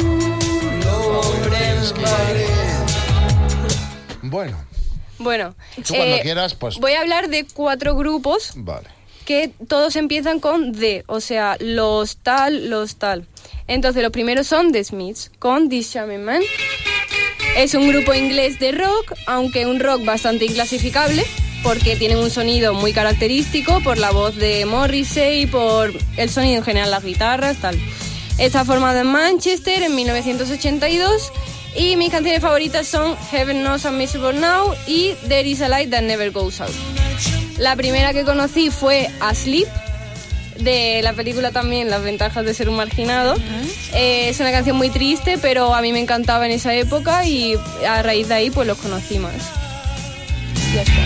Bueno, Bueno, tú cuando eh, quieras, pues... voy a hablar de cuatro grupos Vale. que todos empiezan con The, o sea, los tal, los tal. Entonces, los primeros son The Smiths, con This Charming Man. Es un grupo inglés de rock, aunque un rock bastante inclasificable, porque tienen un sonido muy característico por la voz de Morrissey, por el sonido en general, las guitarras, tal. Está formado en Manchester en mil novecientos ochenta y dos y mis canciones favoritas son Heaven Knows I'm Miserable Now y There Is a Light That Never Goes Out. La primera que conocí fue Asleep, de la película también Las ventajas de ser un marginado. Eh, es una canción muy triste, pero a mí me encantaba en esa época y a raíz de ahí pues los conocí más. Ya está.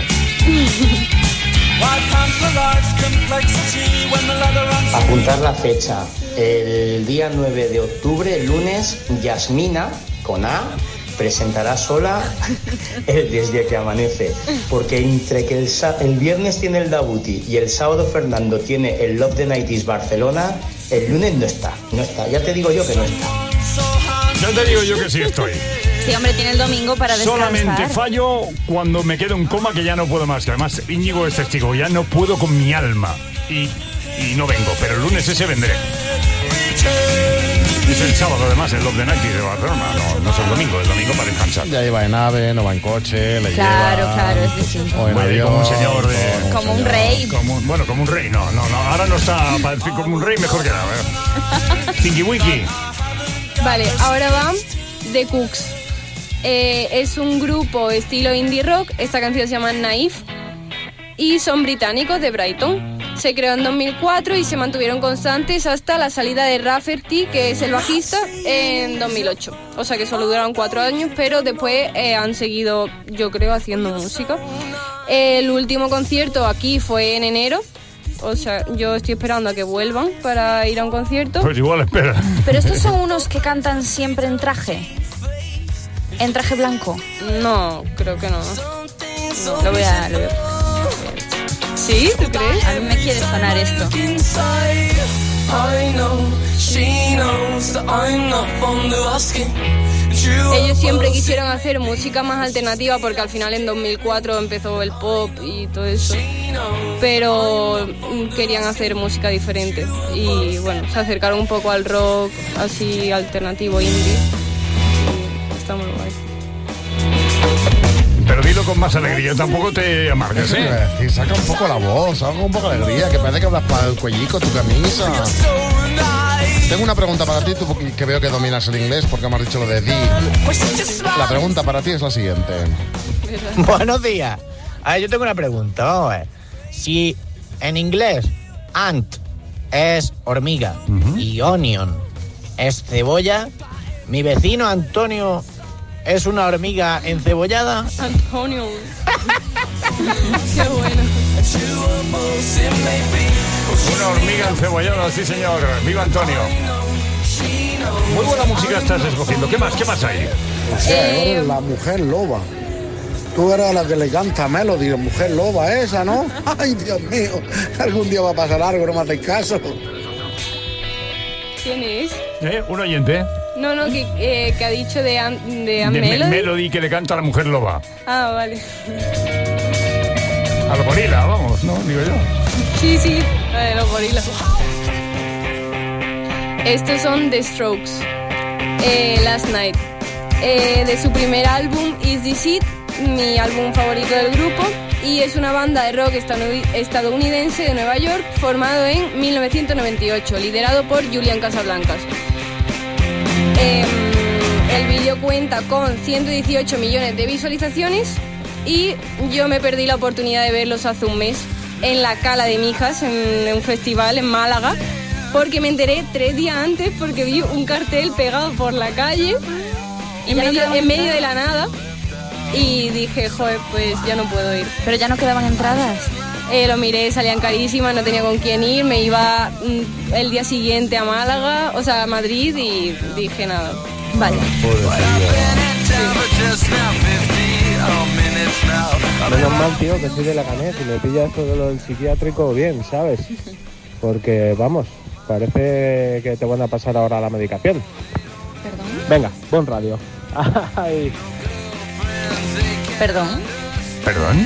Apuntar la fecha. El día nueve de octubre, el lunes, Yasmina, con A, presentará sola el Desde que amanece. Porque entre que el, sa- el viernes tiene el Dabuti y el sábado Fernando tiene el Love the Nighties Barcelona, el lunes no está, no está. Ya te digo yo que no está. Ya te digo yo que sí estoy. Sí, hombre, tiene el domingo para descansar. Solamente fallo cuando me quedo en coma, que ya no puedo más. Que además Íñigo es testigo, ya no puedo con mi alma. Y, y no vengo, pero el lunes ese vendré. Es el sábado además, el Love the Night de Barcelona. No, no es el domingo, el domingo para descansar. Ya iba en ave, no va en coche, le Claro, lleva... claro, es distinto. O en Bueno, y avión, como un señor de... Como un rey. Como un- bueno, como un rey, no, no, no. Ahora no está para decir como un rey, mejor que nada. ¿eh? Thinky Winky. Vale, ahora va The Cooks. Eh, es un grupo estilo indie rock. Esta canción se llama Naive y son británicos de Brighton. Se creó en dos mil cuatro y se mantuvieron constantes hasta la salida de Rafferty, que es el bajista, en dos mil ocho. O sea que solo duraron cuatro años, pero después eh, han seguido, yo creo, haciendo música. El último concierto aquí fue en enero, O sea, yo estoy esperando a que vuelvan para ir a un concierto. Pues igual espera. Pero estos son unos que cantan siempre en traje. ¿En traje blanco? No, creo que no. No, lo voy a... Lo voy a... ¿Sí? ¿Tú crees? A mí me quiere sonar esto. Ellos siempre quisieron hacer música más alternativa porque al final en dos mil cuatro empezó el pop y todo eso, pero querían hacer música diferente y bueno, se acercaron un poco al rock así alternativo indie y está muy guay. Pero dilo con más alegría, tampoco te amargues, ¿eh? Sí, saca un poco la voz, saca un poco de alegría, que parece que hablas para el cuellico, tu camisa. Tengo una pregunta para ti, tú que veo que dominas el inglés porque me has dicho lo de di. La pregunta para ti es la siguiente. Buenos días. A ver, yo tengo una pregunta, vamos a ver. Si en inglés ant es hormiga uh-huh. y onion es cebolla, mi vecino Antonio es una hormiga encebollada. Antonio. Qué bueno. Una hormiga encebollada, sí señor. Viva Antonio. Muy buena música estás escogiendo. ¿Qué más? ¿Qué más hay? O sea, eres la mujer loba. Tú eras la que le canta Melody, la mujer loba esa, ¿no? Ay, Dios mío. Algún día va a pasar algo, no me hacéis caso. ¿Quién es? ¿Eh? ¿Un oyente? No, no, que, eh, que ha dicho de Ann de Ann de Melody. Melody que le canta a la mujer loba. Ah, vale. A los gorilas, vamos, ¿no? Digo yo. Sí, sí, a los gorilas. Estos son The Strokes, eh, Last Night, eh, de su primer álbum Is This It, mi álbum favorito del grupo, y es una banda de rock estadounidense de Nueva York formado en mil novecientos noventa y ocho, liderado por Julian Casablancas. Eh, el vídeo cuenta con ciento dieciocho millones de visualizaciones y yo me perdí la oportunidad de verlos hace un mes en la Cala de Mijas, en un festival en Málaga, porque me enteré tres días antes porque vi un cartel pegado por la calle en medio, en medio de la nada y dije, joder, pues ya no puedo ir. ¿Pero ya no quedaban entradas? Eh, lo miré, salían carísimas, no tenía con quién ir, me iba mm, el día siguiente a Málaga, o sea, a Madrid y dije nada. Vale. Menos mal, tío, que soy de la Canet y me pilla esto de lo del psiquiátrico bien, ¿sabes? Porque, vamos, parece que te van a pasar ahora la medicación. ¿Perdón? Venga, buen radio. Ay. ¿Perdón? ¿Perdón?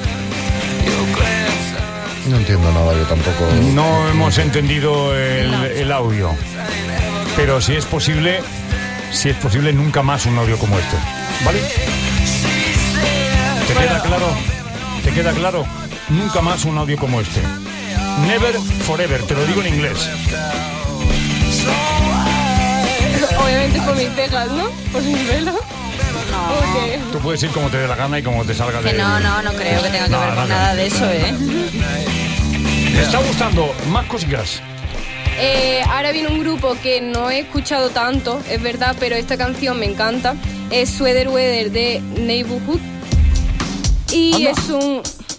No entiendo nada, yo tampoco. No hemos entendido el, el audio. Pero si es posible, si es posible, nunca más un audio como este. ¿Vale? ¿Te queda claro? ¿Te queda claro? Nunca más un audio como este. Never forever, te lo digo en inglés. Obviamente por mis cejas, ¿no? Por mis pelos. No. Okay. Tú puedes ir como te dé la gana y como te salga de... Que no, no, no creo que tenga que no, ver no, con no. nada de eso, ¿eh? ¿Te está gustando? Más cositas. Eh, ahora viene un grupo que no he escuchado tanto, es verdad, pero esta canción me encanta. Es Sweater Weather de Neighborhood. Y Anda. es un...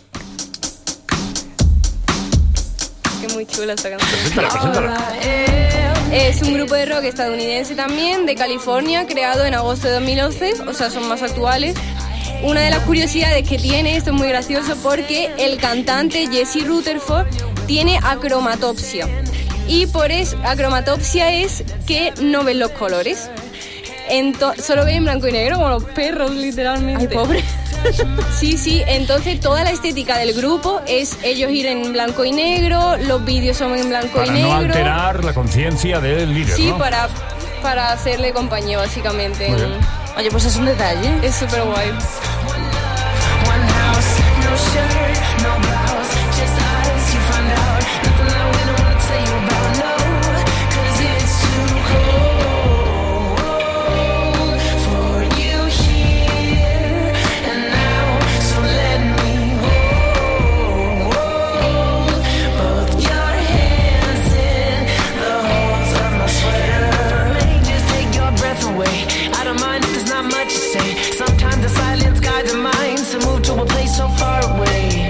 Qué muy chula esta canción. Preséntala, preséntala. Es un grupo de rock estadounidense también, de California, creado en agosto de dos mil once, o sea, son más actuales. Una de las curiosidades que tiene, esto es muy gracioso, porque el cantante Jesse Rutherford tiene acromatopsia. Y por eso, acromatopsia es que no ven los colores. Ento- solo ven en blanco y negro, como los perros, literalmente. Ay, pobre. Sí, sí, entonces toda la estética del grupo es ellos ir en blanco y negro, los vídeos son en blanco para y negro. Para no alterar la conciencia del líder, Sí, ¿no? para, para hacerle compañía, básicamente. En... Oye, pues es un detalle. Es súper guay. Sometimes the silence guides the mind to move to a place so far away.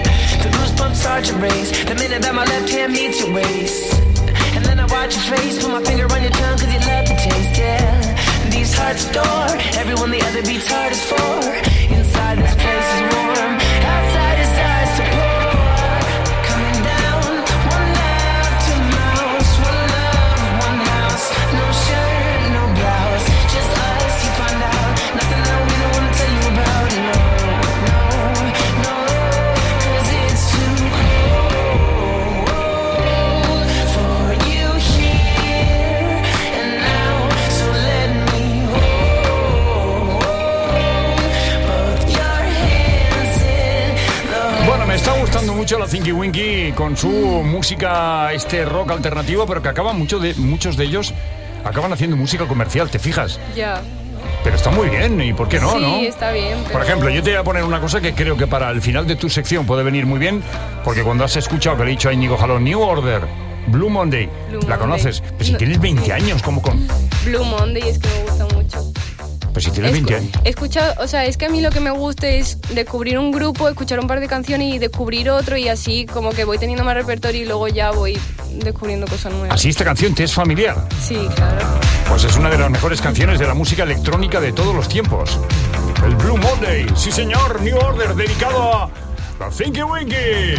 minute that my left hand meets your waist. And then I watch your face, put my finger on your tongue cause you love the taste, yeah. These hearts adore everyone the other beats hardest for. Inside this place is warm, outside is ice to pour. Coming down, one love, two mouths, one love, one house. No shirt, no blouse, just us, you find out. Nothing that we don't wanna tell you about, no, no, no. Cause it's too cold for you here and now. So let me Bueno, me está gustando mucho la Thinky Winky con su música, este rock alternativo, pero que acaban mucho de, muchos de ellos acaban haciendo música comercial, ¿te fijas? Ya. Pero está muy bien, ¿y por qué no? Sí, ¿no? está bien. Pero... Por ejemplo, yo te voy a poner una cosa que creo que para el final de tu sección puede venir muy bien, porque cuando has escuchado que le he dicho a Íñigo Jalón, New Order, Blue Monday, Blue ¿la Monday. conoces? Pues si No. tienes veinte años, ¿cómo con...? Blue Monday es que me gusta mucho. Pues si tienes veinte años. He escuchado, o sea, es que a mí lo que me gusta es descubrir un grupo, escuchar un par de canciones y descubrir otro y así como que voy teniendo más repertorio y luego ya voy descubriendo cosas nuevas. ¿Así esta canción te es familiar? Sí, claro. Pues es una de las mejores canciones de la música electrónica de todos los tiempos. El Blue Monday, sí señor, New Order, dedicado a la Thinky Winky.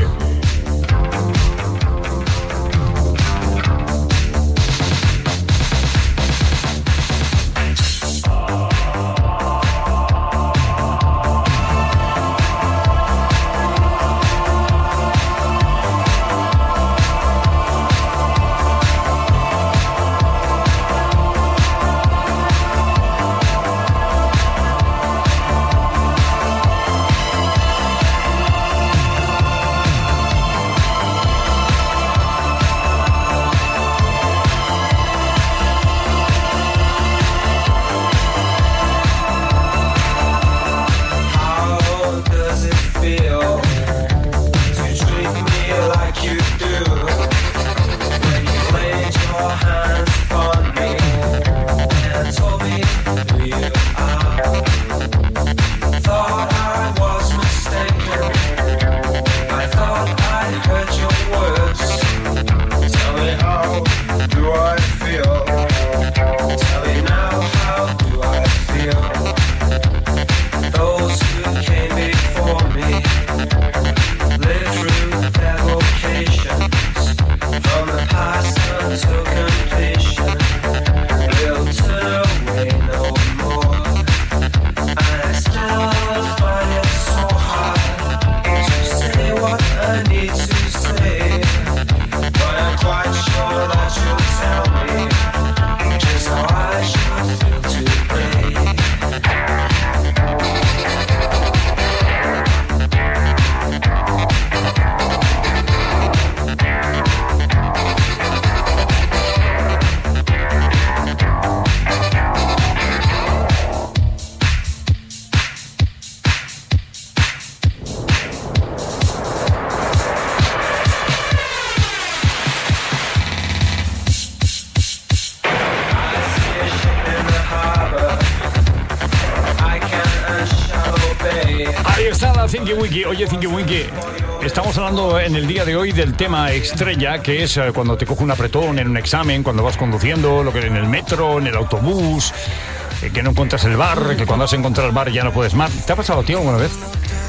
Thinky Winky. Oye, Thinky Winky, estamos hablando en el día de hoy del tema estrella, que es eh, cuando te coge un apretón en un examen, cuando vas conduciendo, lo que en el metro, en el autobús, eh, que no encuentras el bar, que cuando has encontrado el bar ya no puedes más. ¿Te ha pasado, tío, alguna vez?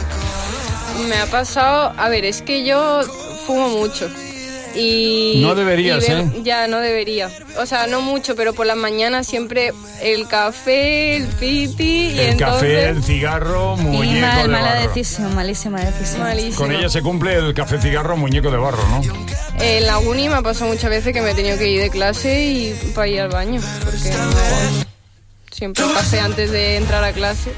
Me ha pasado... A ver, es que yo fumo mucho. Y, no deberías, y veo, ¿eh? Ya, no debería. O sea, no mucho, pero por las mañanas siempre el café, el pipi y el entonces... café, el cigarro, muñeco y mal, de mala barro. decisión, malísima decisión. Malísimo. Con ella se cumple el café, cigarro, muñeco de barro, ¿no? En la uni me ha pasado muchas veces que me he tenido que ir de clase y para ir al baño, porque no, siempre café antes de entrar a clase.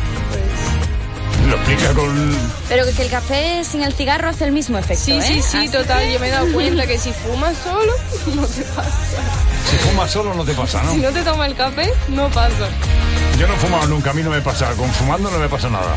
Lo explica con... Pero que el café sin el cigarro hace el mismo efecto, Sí, ¿eh? sí, sí, Así total. que- Yo me he dado cuenta que si fumas solo, no te pasa. Si fumas solo no te pasa, ¿no? Si no te toma el café, no pasa. Yo no he fumado nunca, a mí no me pasa. Con fumando no me pasa nada.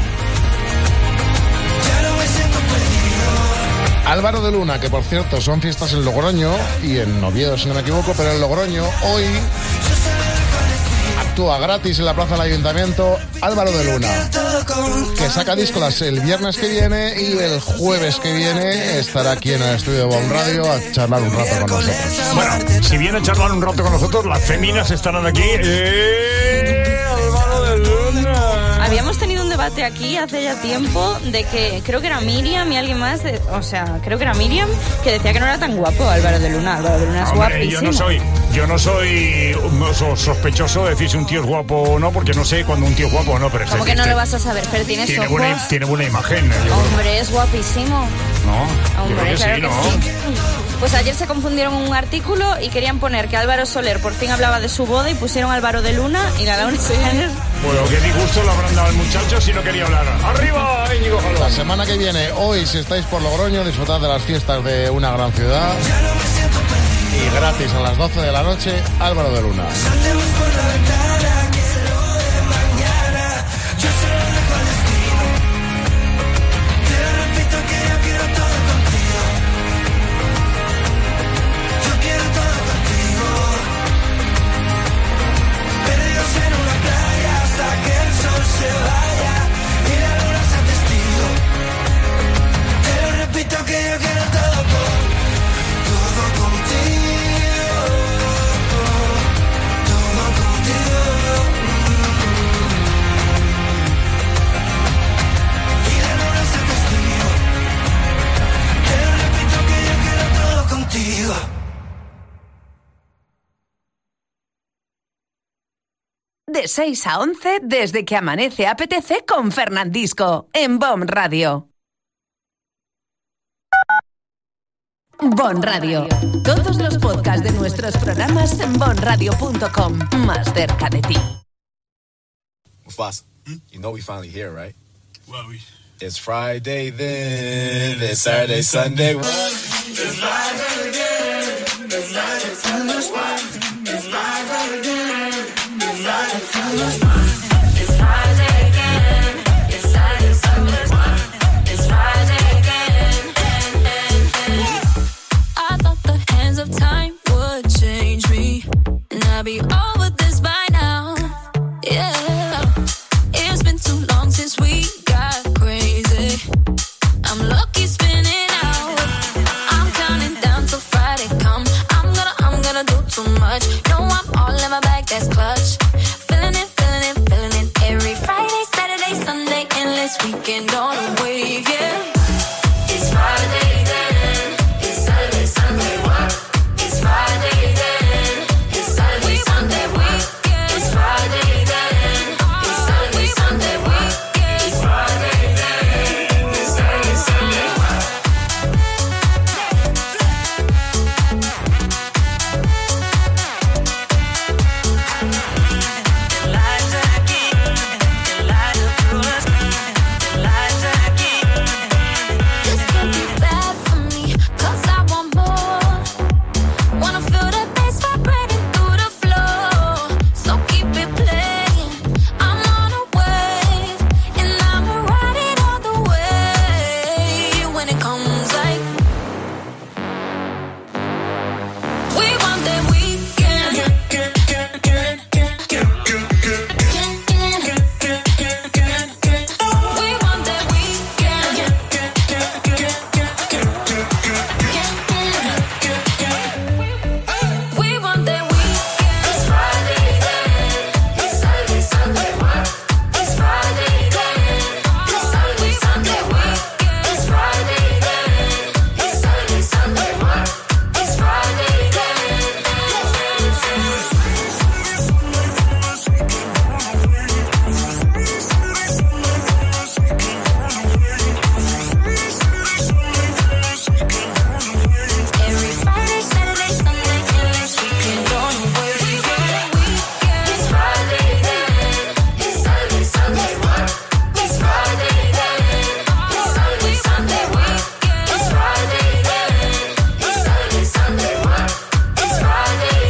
Álvaro de Luna, que por cierto son fiestas en Logroño y en Oviedo, si no me equivoco, pero en Logroño hoy actúa gratis en la plaza del Ayuntamiento Álvaro de Luna, que saca disco el viernes que viene y el jueves que viene estará aquí en el estudio de Bon Radio a charlar un rato con nosotros. Bueno, si viene a charlar un rato con nosotros, las féminas estarán aquí. ¡Eh, Álvaro de Luna! Habíamos tenido un debate aquí hace ya tiempo de que creo que era Miriam y alguien más, de, o sea, creo que era Miriam, que decía que no era tan guapo Álvaro de Luna. Álvaro de Luna es Hombre, guapísimo. yo no soy, yo no soy sospechoso de decir si un tío es guapo o no, porque no sé cuando un tío es guapo o no, pero ¿Cómo que no lo vas a saber? Pero tienes tiene ojos. buena, tiene buena imagen. Yo Hombre, es guapísimo. No, Hombre, yo creo que claro sí, que ¿no? sí. Pues ayer se confundieron un artículo y querían poner que Álvaro Soler por fin hablaba de su boda y pusieron Álvaro de Luna y la Laura Soler. Bueno, qué disgusto le habrán dado al muchacho si no quería hablar. ¡Arriba, Íñigo Jalón! La semana que viene, hoy, si estáis por Logroño, disfrutad de las fiestas de una gran ciudad. Y gratis a las doce de la noche, Álvaro de Luna. Que yo quiero todo, todo contigo, todo contigo. Y la luna se testigo. Te lo repito que yo quiero todo contigo. De seis a once, desde que amanece A P T C con Fernandisco, en Bon Radio. Bon Radio. Todos los podcasts de nuestros programas en bon radio punto com. Más cerca de ti. Mufasa, you know we finally here, right? Well, we... It's Friday then, it's Saturday, Sunday. What? It's Friday again, it's Saturday, Sunday. What? It's Friday again, it's Saturday, Sunday. It's Friday again, it's Saturday, Sunday. What? It's Friday again. I thought the hands of time would change me, and I'd be over this by now. Yeah, it's been too long since we got crazy. I'm lucky spinning out. I'm counting down till Friday come. I'm gonna, I'm gonna do too much. No, I'm all in my bag, that's clutch. Feeling it, feeling it, feeling it. Every Friday, Saturday, Sunday, endless weekend on a wave, yeah. It's Friday then, it's Saturday, Sunday. What? It's Friday then, it's Saturday, Sunday. What? It's Friday then, it's Saturday, Sunday. What? It's Friday then, it's Saturday, Sunday. This could be bad for me, 'cause I want more. Wanna feel the bass vibrating through the floor. So keep it playing. I'm on a wave, and I'ma ride it all the way. When it comes like we want that weekend. We want that weekend. We want that weekend. It's Friday then, it's Saturday, Sunday. What? It's Friday then, it's Saturday, Sunday. What? It's Friday then, it's Saturday, Sunday. What? It's Friday then. Every Friday, Saturday, Sunday, endless weekend on a wave. It's Friday then, it's Saturday, Sunday. What? It's Friday then, it's Saturday, Sunday. What? It's Friday then, it's Saturday, Sunday. What? It's Friday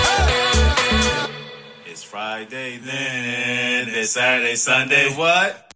then. It's Friday then, it's Saturday, Sunday. What?